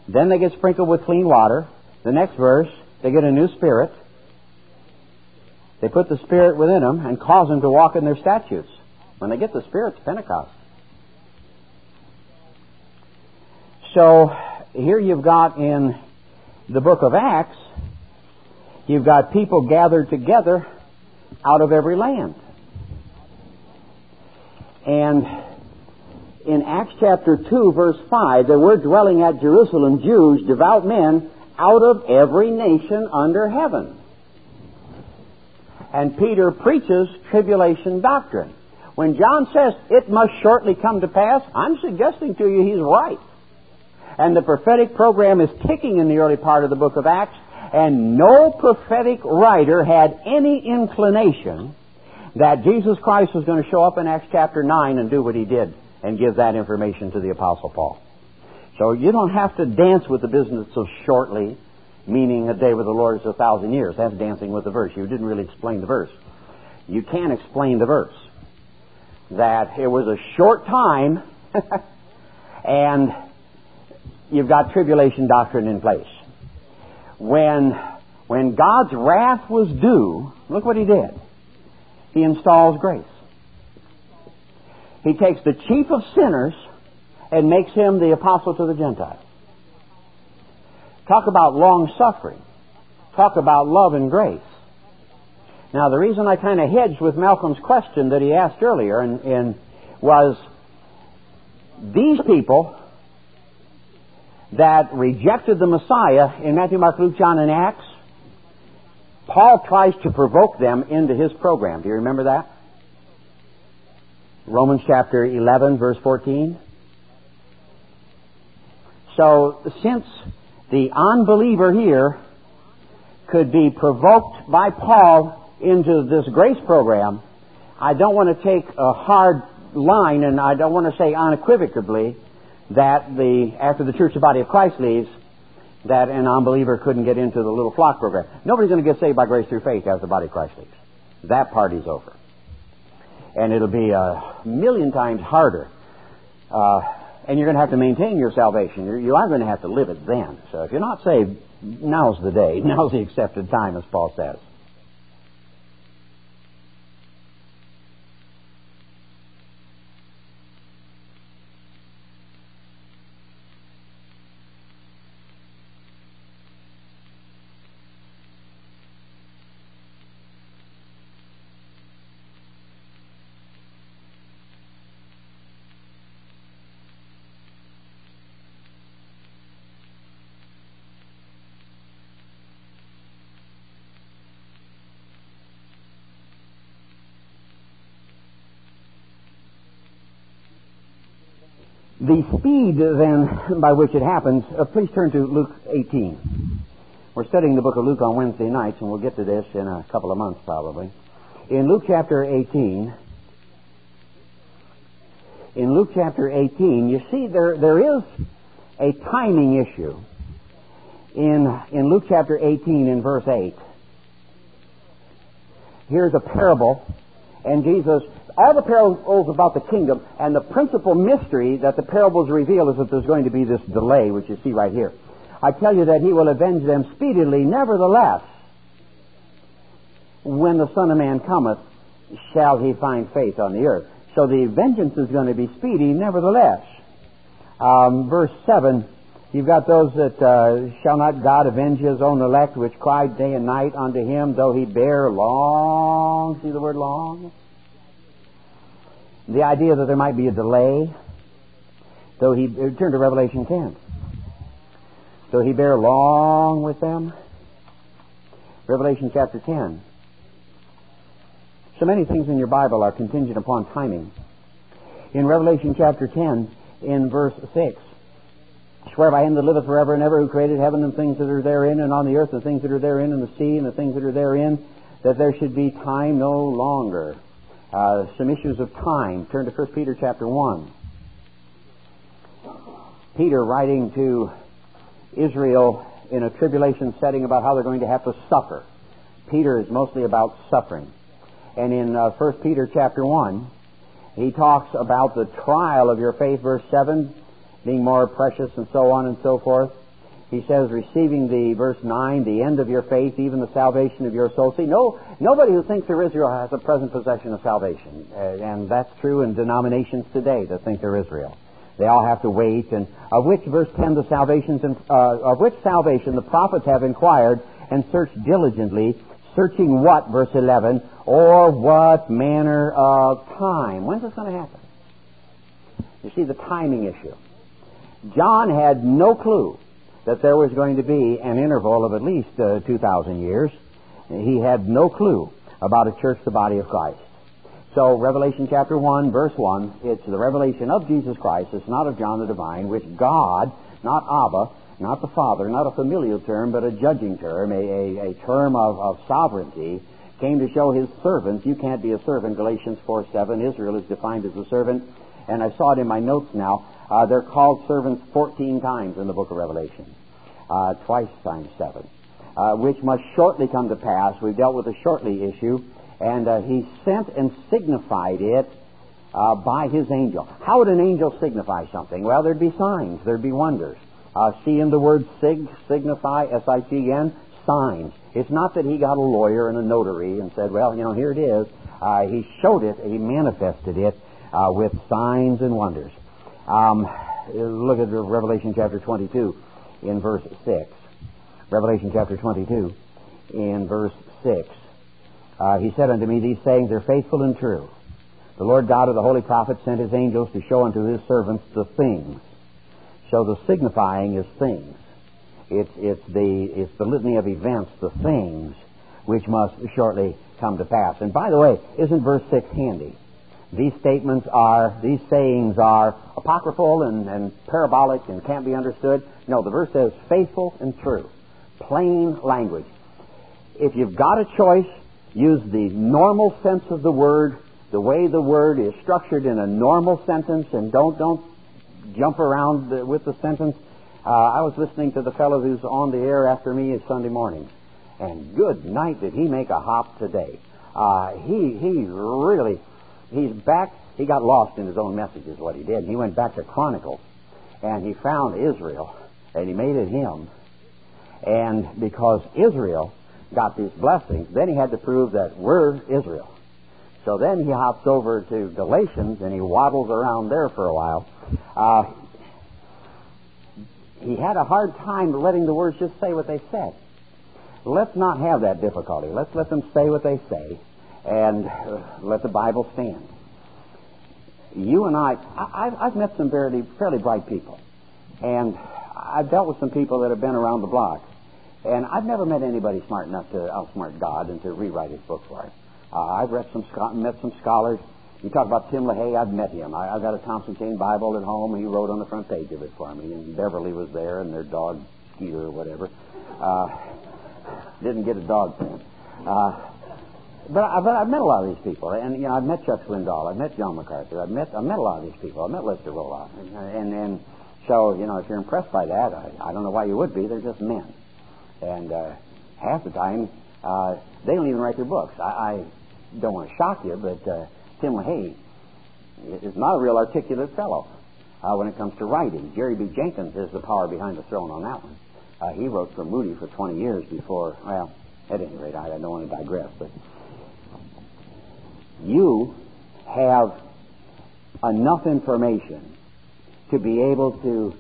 Then they get sprinkled with clean water. The next verse, they get a new spirit. They put the Spirit within them and cause them to walk in their statutes. When they get the Spirit, it's Pentecost. So here you've got in the book of Acts, you've got people gathered together out of every land. And in Acts chapter two, verse five, there were dwelling at Jerusalem Jews, devout men, out of every nation under heaven. And Peter preaches tribulation doctrine. When John says it must shortly come to pass, I'm suggesting to you he's right. And the prophetic program is ticking in the early part of the book of Acts, and no prophetic writer had any inclination that Jesus Christ was going to show up in Acts chapter nine and do what he did and give that information to the Apostle Paul. So you don't have to dance with the business so shortly, meaning a day with the Lord is a thousand years. That's dancing with the verse. You didn't really explain the verse. You can explain the verse. That it was a short time and you've got tribulation doctrine in place. When, when God's wrath was due, look what he did. He installs grace. He takes the chief of sinners and makes him the apostle to the Gentiles. Talk about long-suffering. Talk about love and grace. Now, the reason I kind of hedged with Malcolm's question that he asked earlier and, and was these people that rejected the Messiah in Matthew, Mark, Luke, John, and Acts, Paul tries to provoke them into his program. Do you remember that? Romans chapter eleven, verse fourteen. So, since the unbeliever here could be provoked by Paul into this grace program, I don't want to take a hard line, and I don't want to say unequivocally that the after the church, the body of Christ leaves, that an unbeliever couldn't get into the little flock program. Nobody's going to get saved by grace through faith after the body of Christ leaves. That party's over. And it'll be a million times harder. Uh, and you're going to have to maintain your salvation. You're, you are going to have to live it then. So if you're not saved, now's the day. Now's the accepted time, as Paul says. The speed, then, by which it happens, uh, please turn to Luke eighteen. We're studying the book of Luke on Wednesday nights, and we'll get to this in a couple of months, probably. In Luke chapter eighteen, in Luke chapter eighteen, you see there there is a timing issue. In, in Luke chapter eighteen, in verse eight, here's a parable, and Jesus... All the parables about the kingdom, and the principal mystery that the parables reveal is that there's going to be this delay, which you see right here. I tell you that he will avenge them speedily. Nevertheless, when the Son of Man cometh, shall he find faith on the earth. So the vengeance is going to be speedy, nevertheless. Um, verse seven, you've got those that uh, shall not God avenge his own elect, which cried day and night unto him, though he bear long. See the word long? The idea that there might be a delay, though he, turn to Revelation ten. Though he bear long with them. Revelation chapter ten. So many things in your Bible are contingent upon timing. In Revelation chapter ten, in verse six, I swear by him that liveth forever and ever, who created heaven and things that are therein, and on the earth the things that are therein, and the sea and the things that are therein, that there should be time no longer. Uh, some issues of time. Turn to First Peter chapter one. Peter writing to Israel in a tribulation setting about how they're going to have to suffer. Peter is mostly about suffering. And in uh, First Peter chapter one, he talks about the trial of your faith, verse seven, being more precious and so on and so forth. he says, receiving the, verse nine, the end of your faith, even the salvation of your soul. See, no, nobody who thinks they're Israel has a present possession of salvation. Uh, and that's true in denominations today that think they're Israel. They all have to wait. And of which, verse ten, the salvations, and, uh, of which salvation the prophets have inquired and searched diligently, searching what, verse eleven, or what manner of time. When's this going to happen? You see, the timing issue. John had no clue that there was going to be an interval of at least uh, two thousand years. He had no clue about a church, the body of Christ. So, Revelation chapter one, verse one, it's the revelation of Jesus Christ. It's not of John the Divine, which God, not Abba, not the Father, not a familial term, but a judging term, a, a, a term of, of sovereignty, came to show his servants. You can't be a servant, Galatians four seven. Israel is defined as a servant. And I saw it in my notes now. Uh, they're called servants fourteen times in the book of Revelation. Uh, twice times seven. Uh, which must shortly come to pass. We've dealt with the shortly issue. And uh, he sent and signified it uh, by his angel. How would an angel signify something? Well, there'd be signs. There'd be wonders. Uh, see in the word sig, signify, S I G N, signs. It's not that he got a lawyer and a notary and said, well, you know, here it is. Uh, he showed it, he manifested it uh, with signs and wonders. Um, look at Revelation chapter twenty-two in verse six. Revelation chapter twenty-two in verse six. Uh, he said unto me, these sayings are faithful and true. The Lord God of the holy prophets sent his angels to show unto his servants the things. So the signifying is things. It's, it's, the, it's the litany of events, the things, which must shortly come to pass. And by the way, isn't verse six handy? These statements are, these sayings are apocryphal and, and parabolic and can't be understood. No, the verse says faithful and true. Plain language. If you've got a choice, use the normal sense of the word, the way the word is structured in a normal sentence, and don't don't jump around the, with the sentence. Uh, I was listening to the fellow who's on the air after me Sunday morning, and good night did he make a hop today. Uh, he he really, he's back, he got lost in his own message is what he did. He went back to Chronicles, and he found Israel, and he made it him. And because Israel got these blessings, then he had to prove that we're Israel. So then he hops over to Galatians, and he waddles around there for a while. Uh, he had a hard time letting the words just say what they said. Let's not have that difficulty. Let's let them say what they say, and uh, let the Bible stand. You and I, I I've, I've met some fairly, fairly bright people, and I've dealt with some people that have been around the block. And I've never met anybody smart enough to outsmart God and to rewrite his book for him. Uh, I've read some, met some scholars. You talk about Tim LaHaye, I've met him. I, I've got a Thompson Chain Bible at home, and he wrote on the front page of it for me. And Beverly was there, and their dog, Skeeter or whatever. Uh, didn't get a dog for him. Uh, but, I, but I've met a lot of these people. And, you know, I've met Chuck Swindoll. I've met John MacArthur. I've met, I've met a lot of these people. I've met Lester Roloff. And, and, and so, you know, if you're impressed by that, I, I don't know why you would be. They're just men. And uh, half the time, uh, they don't even write their books. I, I don't want to shock you, but uh, Tim LaHaye is not a real articulate fellow uh, when it comes to writing. Jerry B. Jenkins is the power behind the throne on that one. Uh, he wrote for Moody for twenty years before, well, at any rate, I, I don't want to digress, but you have enough information to be able to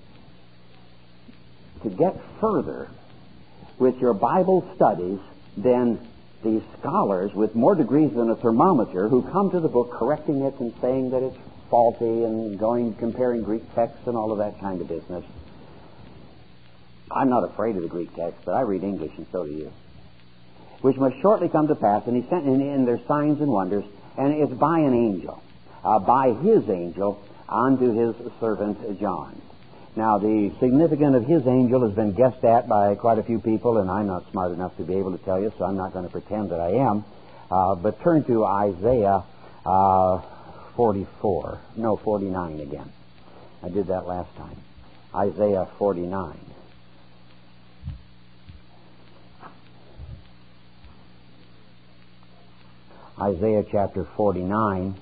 to get further with your Bible studies than these scholars with more degrees than a thermometer who come to the book correcting it and saying that it's faulty and going comparing Greek texts and all of that kind of business. I'm not afraid of the Greek text, but I read English, and so do you. Which must shortly come to pass, and he sent in, in their signs and wonders, and it's by an angel, uh, by his angel, unto his servant John. Now, the significance of his angel has been guessed at by quite a few people, and I'm not smart enough to be able to tell you, so I'm not going to pretend that I am. Uh, but turn to Isaiah uh, forty-four. No, forty-nine again. I did that last time. Isaiah forty-nine. Isaiah chapter forty-nine,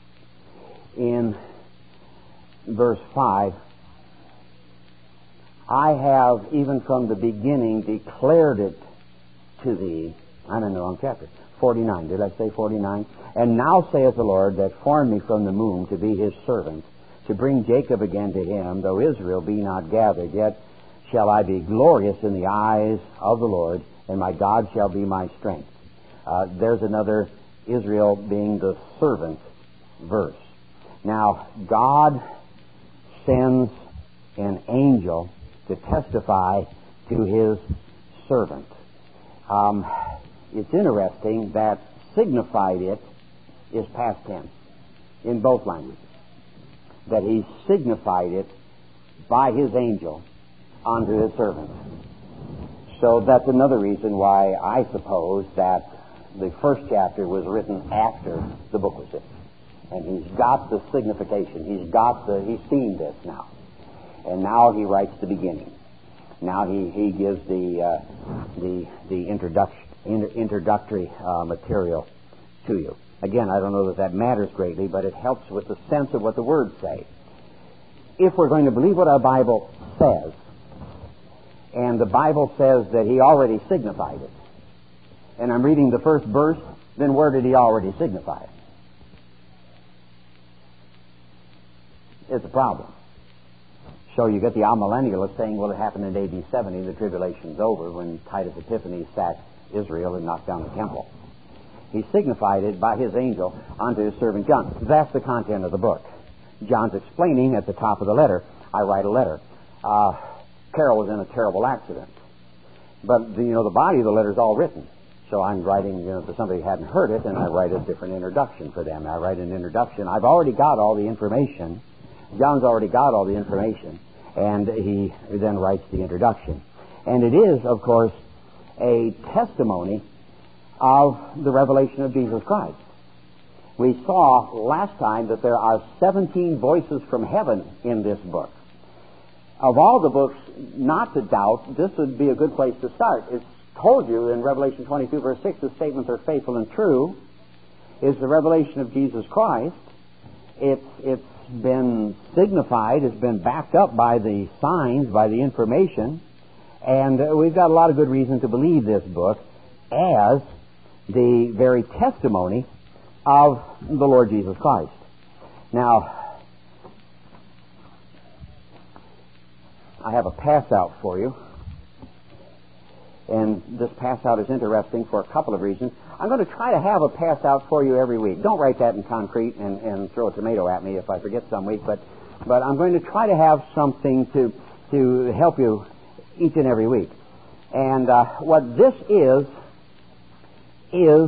in verse five. I have, even from the beginning, declared it to thee. I'm in the wrong chapter. forty-nine. Did I say forty-nine? And now saith the Lord that formed me from the womb to be his servant, to bring Jacob again to him, though Israel be not gathered, yet shall I be glorious in the eyes of the Lord, and my God shall be my strength. Uh, there's another Israel being the servant verse. Now, God sends an angel to testify to his servant. Um, it's interesting that signified it is past tense in both languages. That he signified it by his angel unto his servant. So that's another reason why I suppose that the first chapter was written after the book was written. And he's got the signification. He's got the, he's seen this now. And now he writes the beginning. Now he, he gives the uh, the the introduction, inter, introductory uh, material to you. Again, I don't know that that matters greatly, but it helps with the sense of what the words say. If we're going to believe what our Bible says, and the Bible says that he already signified it, and I'm reading the first verse, then where did he already signify it? It's a problem. So you get the amillennialists saying, well, it happened in A D seventy, the tribulation's over, when Titus Epiphanes sacked Israel and knocked down the temple. He signified it by his angel unto his servant John. That's the content of the book. John's explaining at the top of the letter, I write a letter. Uh, Carol was in a terrible accident. But, the, you know, the body of the letter is all written. So I'm writing, you know, to somebody who hadn't heard it, and I write a different introduction for them. I write an introduction. I've already got all the information. John's already got all the information. And he then writes the introduction. And it is, of course, a testimony of the revelation of Jesus Christ. We saw last time that there are seventeen voices from heaven in this book. Of all the books not to doubt, this would be a good place to start. It's told you in Revelation twenty-two, verse six, the statements are faithful and true. Is the revelation of Jesus Christ. It's, it's been signified, it's been backed up by the signs, by the information, and uh, we've got a lot of good reason to believe this book as the very testimony of the Lord Jesus Christ. Now, I have a pass-out for you, and this pass-out is interesting for a couple of reasons. I'm going to try to have a pass-out for you every week. Don't write that in concrete and, and throw a tomato at me if I forget some week, but, but I'm going to try to have something to, to help you each and every week. And uh, what this is, is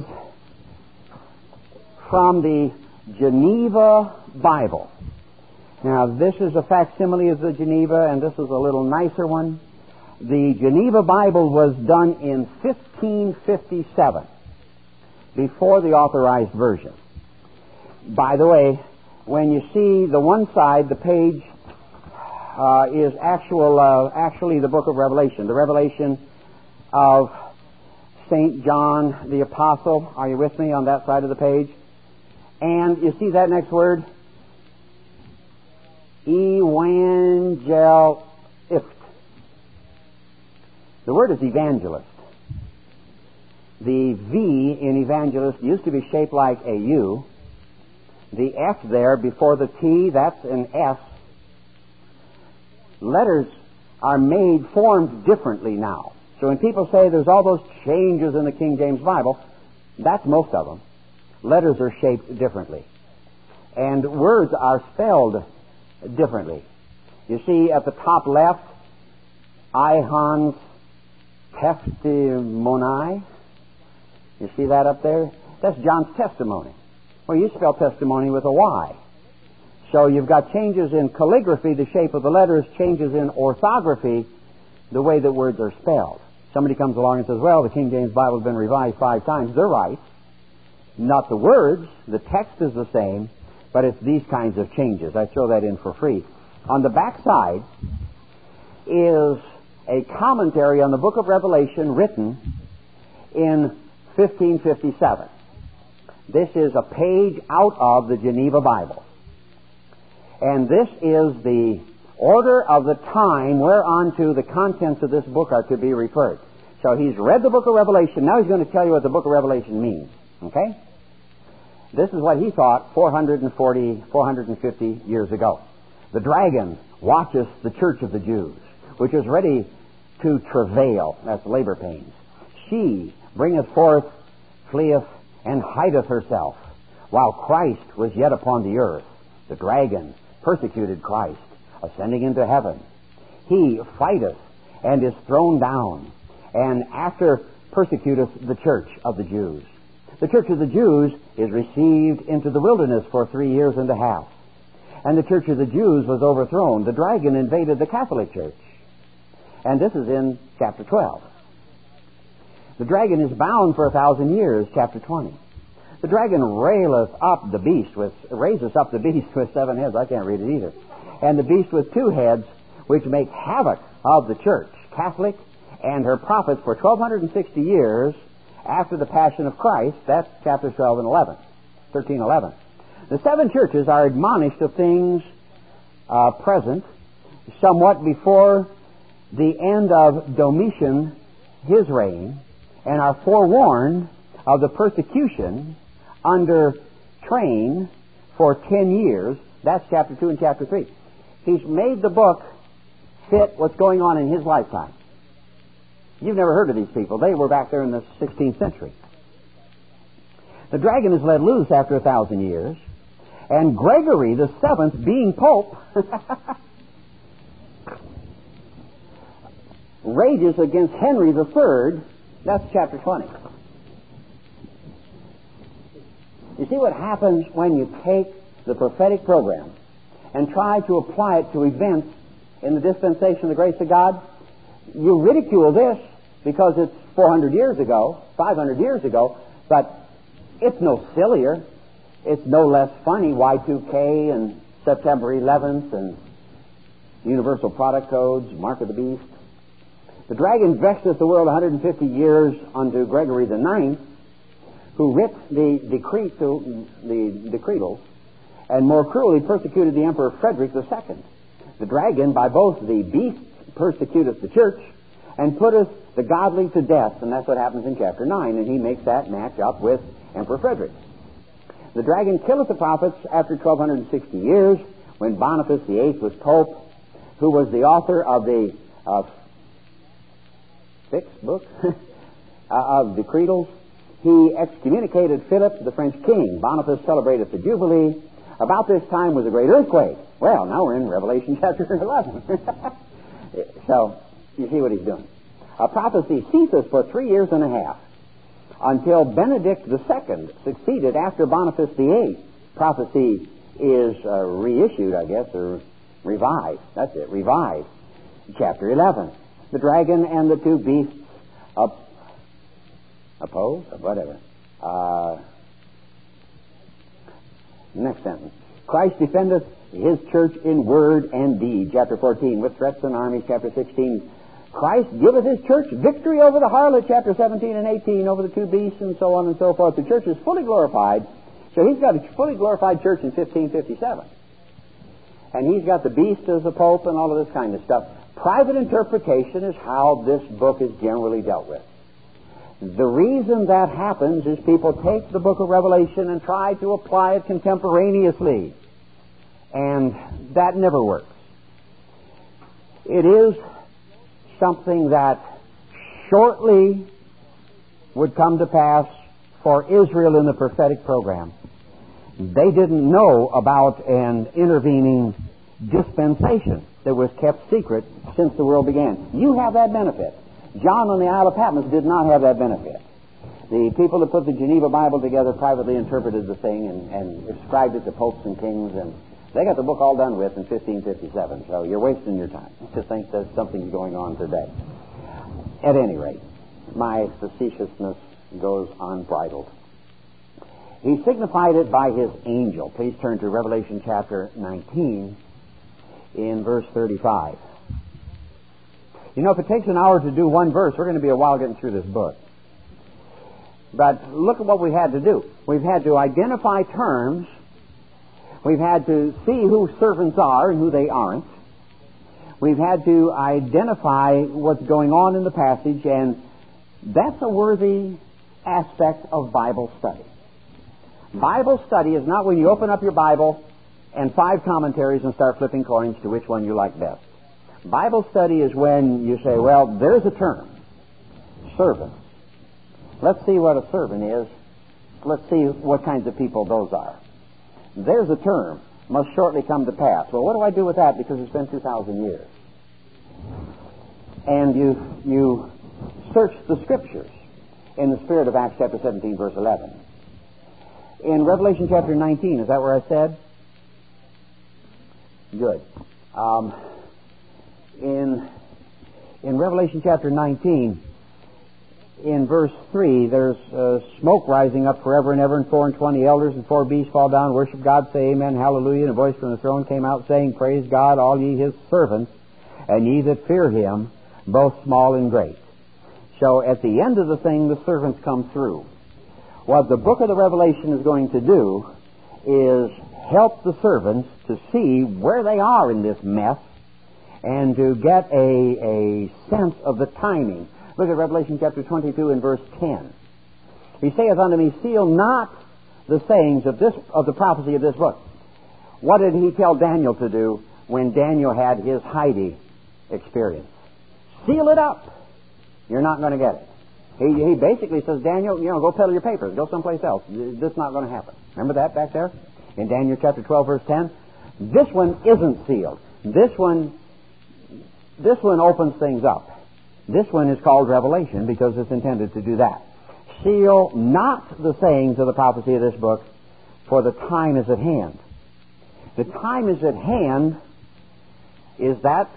from the Geneva Bible. Now, this is a facsimile of the Geneva, and this is a little nicer one. The Geneva Bible was done in fifteen fifty-seven, before the authorized version. By the way, when you see the one side, the page uh, is actual, uh, actually the book of Revelation, the revelation of Saint John the Apostle. Are you with me on that side of the page? And you see that next word? Evangelist. The word is evangelist. The V in evangelist used to be shaped like a U. The F there before the T, that's an S. Letters are made, formed differently now. So when people say there's all those changes in the King James Bible, that's most of them. Letters are shaped differently. And words are spelled differently. You see at the top left, Ihans testimony. You see that up there? That's John's testimony. Well, you spell testimony with a Y. So you've got changes in calligraphy, the shape of the letters, changes in orthography, the way the words are spelled. Somebody comes along and says, well, the King James Bible has been revised five times. They're right. Not the words. The text is the same, but it's these kinds of changes. I throw that in for free. On the back side is a commentary on the book of Revelation written in fifteen fifty-seven. This is a page out of the Geneva Bible. And this is the order of the time whereunto the contents of this book are to be referred. So he's read the book of Revelation. Now he's going to tell you what the book of Revelation means. Okay? This is what he thought four hundred forty, four hundred fifty years ago. The dragon watcheth the church of the Jews, which is ready to travail. That's labor pains. She bringeth forth, fleeth, and hideth herself, while Christ was yet upon the earth. The dragon persecuted Christ, ascending into heaven. He fighteth and is thrown down, and after persecuteth the church of the Jews. The church of the Jews is received into the wilderness for three years and a half. And the church of the Jews was overthrown. The dragon invaded the Catholic Church. And this is in chapter twelve. The dragon is bound for a thousand years, chapter twenty. The dragon raileth up the beast with, raises up the beast with seven heads. I can't read it either. And the beast with two heads, which make havoc of the church, Catholic, and her prophets for twelve sixty years after the passion of Christ. That's chapters twelve and eleven, thirteen, eleven. The seven churches are admonished of things uh, present somewhat before the end of Domitian, his reign, and are forewarned of the persecution under Train for ten years. That's chapter two and chapter three. He's made the book fit what's going on in his lifetime. You've never heard of these people. They were back there in the sixteenth century. The dragon is let loose after a thousand years, and Gregory the Seventh, being Pope, rages against Henry the Third. That's chapter twenty. You see what happens when you take the prophetic program and try to apply it to events in the dispensation of the grace of God? You ridicule this because it's four hundred years ago, five hundred years ago, but it's no sillier. It's no less funny. Y two K and September eleventh and Universal Product Codes, Mark of the Beast. The dragon vexeth the world one hundred fifty years unto Gregory the Ninth, who writ the decree to the decretals, and more cruelly persecuted the Emperor Frederick the Second. The dragon, by both the beasts, persecuteth the church, and putteth the godly to death, and that's what happens in chapter nine, and he makes that match up with Emperor Frederick. The dragon killeth the prophets after twelve sixty years, when Boniface the Eighth was Pope, who was the author of the uh, sixth book of decretals. He excommunicated Philip, the French king. Boniface celebrated the Jubilee. About this time was a great earthquake. Well, now we're in Revelation chapter eleven. So, you see what he's doing. A prophecy ceases for three years and a half until Benedict the Second succeeded after Boniface the Eighth. Prophecy is uh, reissued, I guess, or revived. That's it, revived. Chapter eleven. The dragon and the two beasts up, oppose, or whatever. Uh, next sentence. Christ defendeth his church in word and deed. Chapter fourteen. With threats and armies. Chapter sixteen. Christ giveth his church victory over the harlot. Chapter seventeen and eighteen. Over the two beasts and so on and so forth. The church is fully glorified. So he's got a fully glorified church in fifteen fifty-seven. And he's got the beast as the pope and all of this kind of stuff. Private interpretation is how this book is generally dealt with. The reason that happens is people take the book of Revelation and try to apply it contemporaneously. And that never works. It is something that shortly would come to pass for Israel in the prophetic program. They didn't know about an intervening dispensation that was kept secret since the world began. You have that benefit. John on the Isle of Patmos did not have that benefit. The people that put the Geneva Bible together privately interpreted the thing and, and ascribed it to popes and kings, and they got the book all done with in fifteen fifty-seven, so you're wasting your time to think that something's going on today. At any rate, my facetiousness goes unbridled. He signified it by his angel. Please turn to Revelation chapter nineteen in verse thirty-five. You know, if it takes an hour to do one verse, we're going to be a while getting through this book. But look at what we had to do. We've had to identify terms. We've had to see who servants are and who they aren't. We've had to identify what's going on in the passage, and that's a worthy aspect of Bible study. Bible study is not when you open up your Bible and five commentaries and start flipping coins to which one you like best. Bible study is when you say, well, there's a term, servant. Let's see what a servant is. Let's see what kinds of people those are. There's a term, must shortly come to pass. Well, what do I do with that? Because it's been two thousand years. And you you search the Scriptures in the spirit of Acts chapter seventeen, verse eleven. In Revelation chapter nineteen, is that where I said? Good. Um, in in Revelation chapter nineteen, in verse three, there's uh, smoke rising up forever and ever, and four and twenty elders and four beasts fall down, worship God, say amen, hallelujah. And a voice from the throne came out saying, praise God, all ye his servants, and ye that fear him, both small and great. So at the end of the thing, the servants come through. What the book of the Revelation is going to do is help the servants to see where they are in this mess and to get a, a sense of the timing. Look at Revelation chapter twenty-two and verse ten. He saith unto me, seal not the sayings of this of the prophecy of this book. What did he tell Daniel to do when Daniel had his Heidi experience? Seal it up. You're not going to get it. He, he basically says, Daniel, you know, go peddle your papers. Go someplace else. This is not going to happen. Remember that back there? In Daniel chapter twelve, verse ten? This one isn't sealed. This one, this one opens things up. This one is called Revelation because it's intended to do that. Seal not the sayings of the prophecy of this book, for the time is at hand. The time is at hand. Is that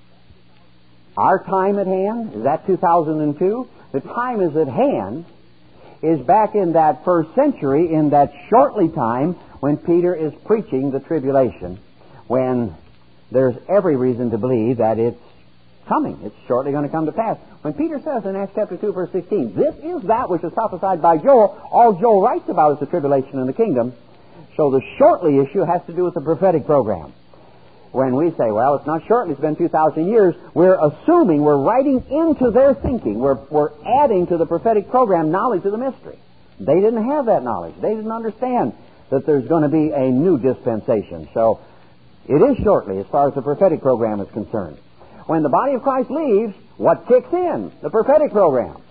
our time at hand? Is that two thousand two? The time is at hand is back in that first century, in that shortly time when Peter is preaching the tribulation, when there's every reason to believe that it's coming. It's shortly going to come to pass. When Peter says in Acts chapter two, verse sixteen, this is that which is prophesied by Joel, all Joel writes about is the tribulation and the kingdom. So the shortly issue has to do with the prophetic program. When we say, well, it's not shortly, it's been two thousand years, we're assuming, we're writing into their thinking, we're, we're adding to the prophetic program knowledge of the mystery. They didn't have that knowledge. They didn't understand that there's going to be a new dispensation. So it is shortly as far as the prophetic program is concerned. When the body of Christ leaves, what kicks in? The prophetic program.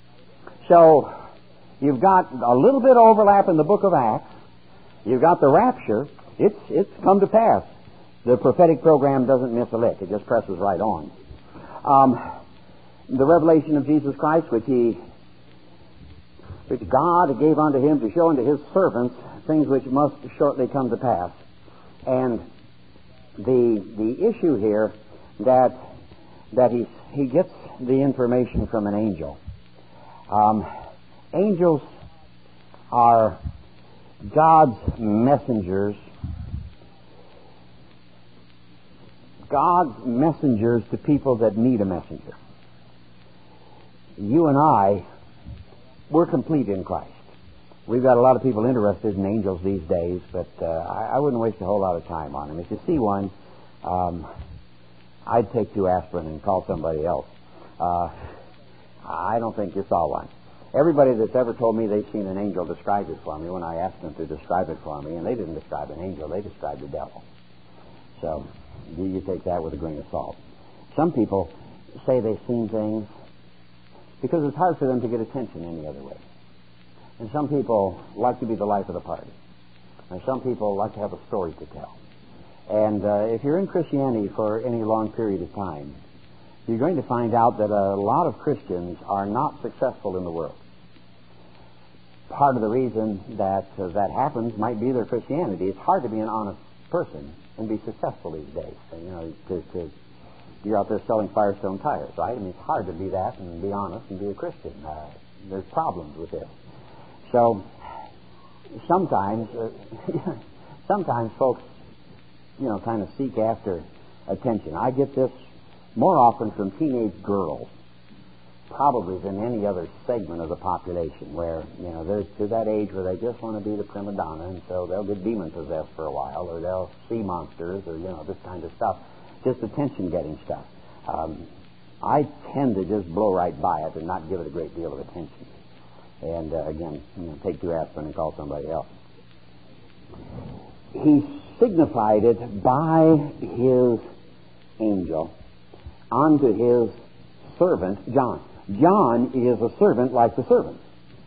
So you've got a little bit of overlap in the book of Acts. You've got the rapture. It's it's come to pass. The prophetic program doesn't miss a lick. It just presses right on. Um, the revelation of Jesus Christ, which he, which God gave unto him to show unto his servants things which must shortly come to pass. And the the issue here that that he he gets the information from an angel. Um, angels are God's messengers. God's messengers to people that need a messenger. You and I, we're complete in Christ. We've got a lot of people interested in angels these days, but uh, I, I wouldn't waste a whole lot of time on them. If you see one, um, I'd take two aspirin and call somebody else. Uh, I don't think you saw one. Everybody that's ever told me they've seen an angel described it for me when I asked them to describe it for me, and they didn't describe an angel, they described the devil. So you take that with a grain of salt. Some people say they've seen things because it's hard for them to get attention any other way. And some people like to be the life of the party. And some people like to have a story to tell. And uh, if you're in Christianity for any long period of time, you're going to find out that a lot of Christians are not successful in the world. Part of the reason that uh, that happens might be their Christianity. It's hard to be an honest person and be successful these days. And, you know, to, to, you're out there selling Firestone tires, right? I mean, it's hard to be that and be honest and be a Christian. Uh, there's problems with this. So sometimes, uh, sometimes folks, you know, kind of seek after attention. I get this more often from teenage girls, probably than any other segment of the population, where, you know, they're to that age where they just want to be the prima donna, and so they'll get demon possessed for a while, or they'll see monsters, or, you know, this kind of stuff. just attention-getting stuff. Um, I tend to just blow right by it and not give it a great deal of attention. And uh, again, you know, take two aspirin and call somebody else. He signified it by his angel unto his servant John. John is a servant like the servants.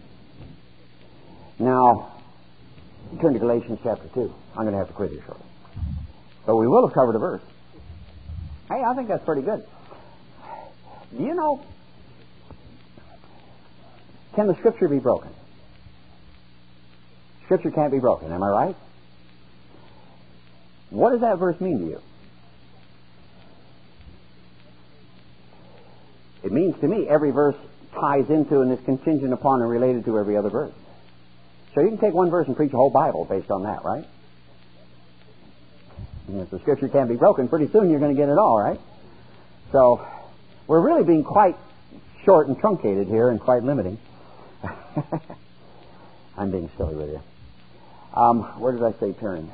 Now, turn to Galatians chapter two. I'm going to have to quit here shortly. But we will have covered a verse. Hey, I think that's pretty good. Do you know, can the Scripture be broken? Scripture can't be broken, am I right? What does that verse mean to you? It means to me every verse ties into and is contingent upon and related to every other verse. So you can take one verse and preach a whole Bible based on that, right? And if the Scripture can't be broken, pretty soon you're going to get it all, right? So we're really being quite short and truncated here and quite limiting. I'm being silly with you. Um, where did I say turn?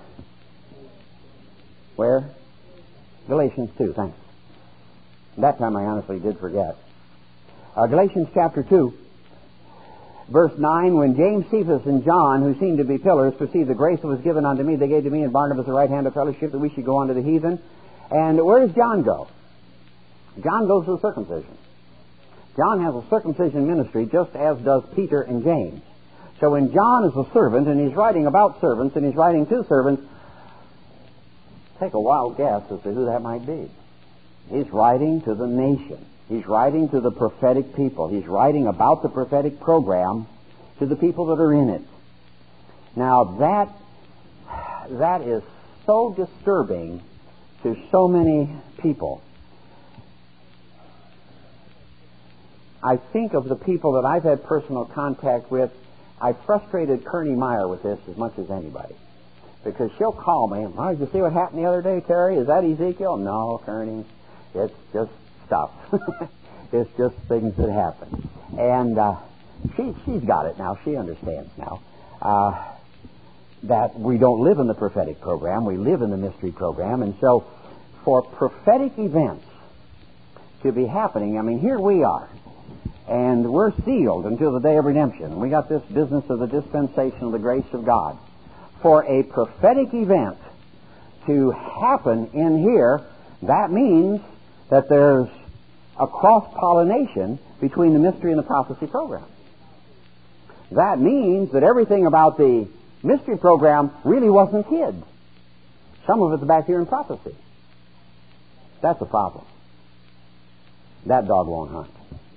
Where? Galatians two, thanks. That time I honestly did forget. Uh, Galatians chapter two, verse nine, when James, Cephas, and John, who seemed to be pillars, perceived the grace that was given unto me, they gave to me and Barnabas the right hand of fellowship that we should go unto the heathen. And where does John go? John goes to the circumcision. John has a circumcision ministry just as does Peter and James. So when John is a servant and he's writing about servants and he's writing to servants, take a wild guess as to who that might be. He's writing to the nation. He's writing to the prophetic people. He's writing about the prophetic program to the people that are in it. Now that that is so disturbing to so many people. I think of the people that I've had personal contact with. I frustrated Kearney Meyer with this as much as anybody. Because she'll call me, oh, did you see what happened the other day, Terry? Is that Ezekiel? No, Kearney. It's just stuff. It's just things that happen. And uh, she, she's got it now. She understands now uh, that we don't live in the prophetic program. We live in the mystery program. And so for prophetic events to be happening, I mean, here we are. And we're sealed until the day of redemption. We got this business of the dispensation of the grace of God. For a prophetic event to happen in here, that means that there's a cross-pollination between the mystery and the prophecy program. That means that everything about the mystery program really wasn't hid. Some of it's back here in prophecy. That's a problem. That dog won't hunt.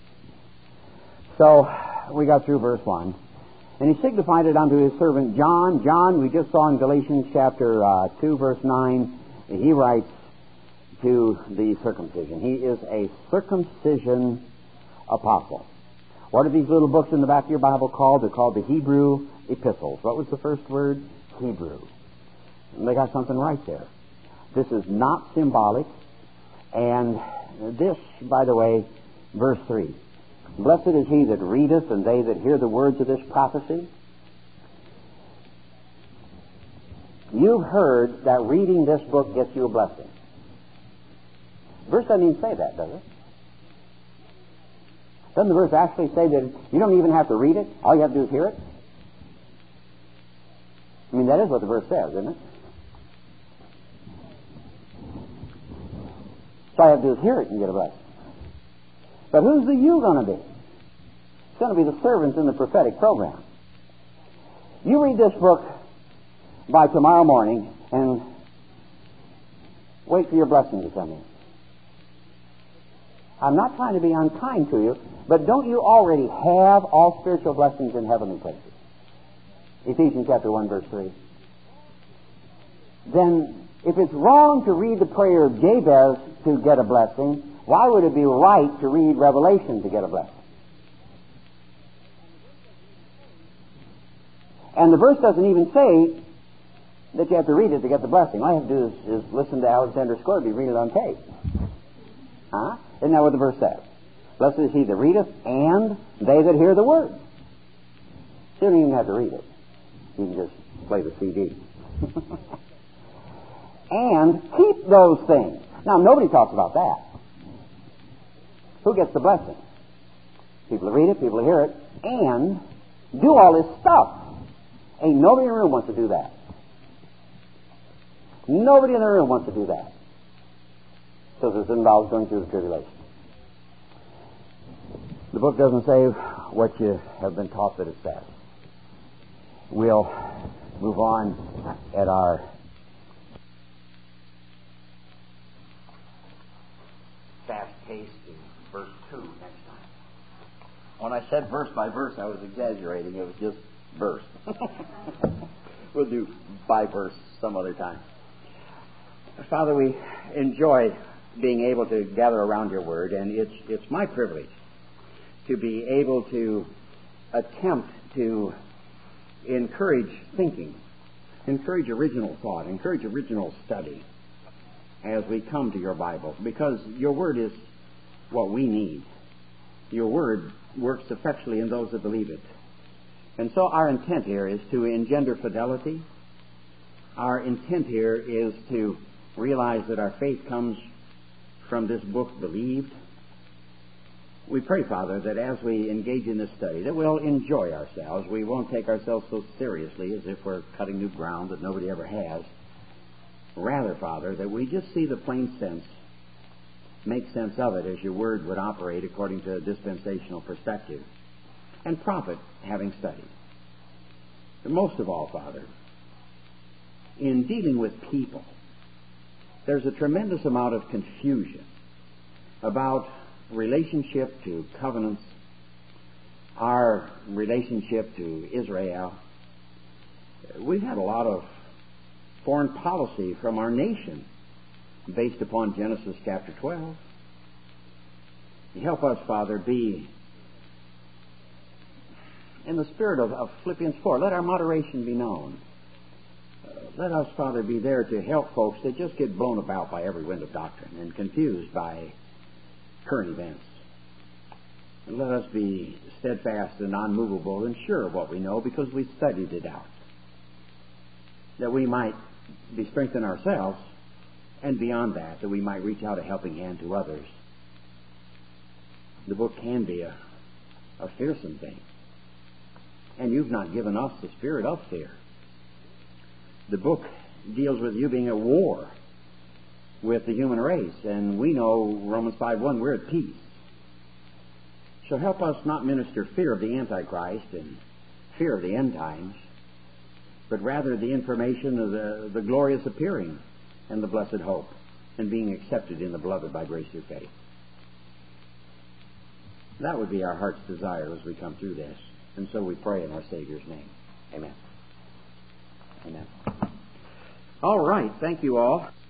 So, we got through verse one. And he signified it unto his servant John. John, we just saw in Galatians chapter uh, two, verse nine, he writes to the circumcision. He is a circumcision apostle. What are these little books in the back of your Bible called? They're called the Hebrew epistles. What was the first word? Hebrew. And they got something right there. This is not symbolic. And this, by the way, verse three. Blessed is he that readeth, and they that hear the words of this prophecy. You've heard that reading this book gets you a blessing. The verse doesn't even say that, does it? Doesn't the verse actually say that you don't even have to read it? All you have to do is hear it? I mean, that is what the verse says, isn't it? So all you have to do is hear it and get a blessing. But who's the you going to be? It's going to be the servants in the prophetic program. You read this book by tomorrow morning and wait for your blessing to come in. I'm not trying to be unkind to you, but don't you already have all spiritual blessings in heavenly places? Ephesians chapter one, verse three. Then, if it's wrong to read the prayer of Jabez to get a blessing, why would it be right to read Revelation to get a blessing? And the verse doesn't even say that you have to read it to get the blessing. All you have to do is, is listen to Alexander Scourby read it on tape. Huh? Isn't that what the verse says? Blessed is he that readeth, and they that hear the word. You don't even have to read it. You can just play the C D. And keep those things. Now, nobody talks about that. Who gets the blessing? People who read it, people who hear it, and do all this stuff. Ain't nobody in the room wants to do that. Nobody in the room wants to do that. Because it involves going through the tribulation. The book doesn't say what you have been taught that it says. We'll move on at our fast pace to verse two next time. When I said verse by verse, I was exaggerating. It was just verse. We'll do by verse some other time. Father, we enjoy being able to gather around your word, and it's it's my privilege to be able to attempt to encourage thinking, encourage original thought, encourage original study as we come to your Bible, because your word is what we need. Your word works effectually in those that believe it. And so our intent here is to engender fidelity. Our intent here is to realize that our faith comes from this book believed. We pray, Father, that as we engage in this study, that we'll enjoy ourselves. We won't take ourselves so seriously as if we're cutting new ground that nobody ever has. Rather, Father, that we just see the plain sense, make sense of it as your word would operate according to a dispensational perspective, and profit having studied. And most of all, Father, in dealing with people, there's a tremendous amount of confusion about relationship to covenants, our relationship to Israel. We've had a lot of foreign policy from our nation based upon Genesis chapter twelve. Help us, Father, be in the spirit of, of Philippians four. Let our moderation be known. Uh, let us, Father, be there to help folks that just get blown about by every wind of doctrine and confused by current events. And let us be steadfast and unmovable and sure of what we know because we studied it out. That we might be strengthened ourselves, and beyond that, that we might reach out a helping hand to others. The book can be a, a fearsome thing. And you've not given us the spirit of fear. The book deals with you being at war with the human race, and we know Romans five one, we're at peace. So help us not minister fear of the Antichrist and fear of the end times, but rather the information of the, the glorious appearing and the blessed hope and being accepted in the beloved by grace through faith. That would be our heart's desire as we come through this. And so we pray in our Savior's name. Amen. Amen. All right. Thank you all.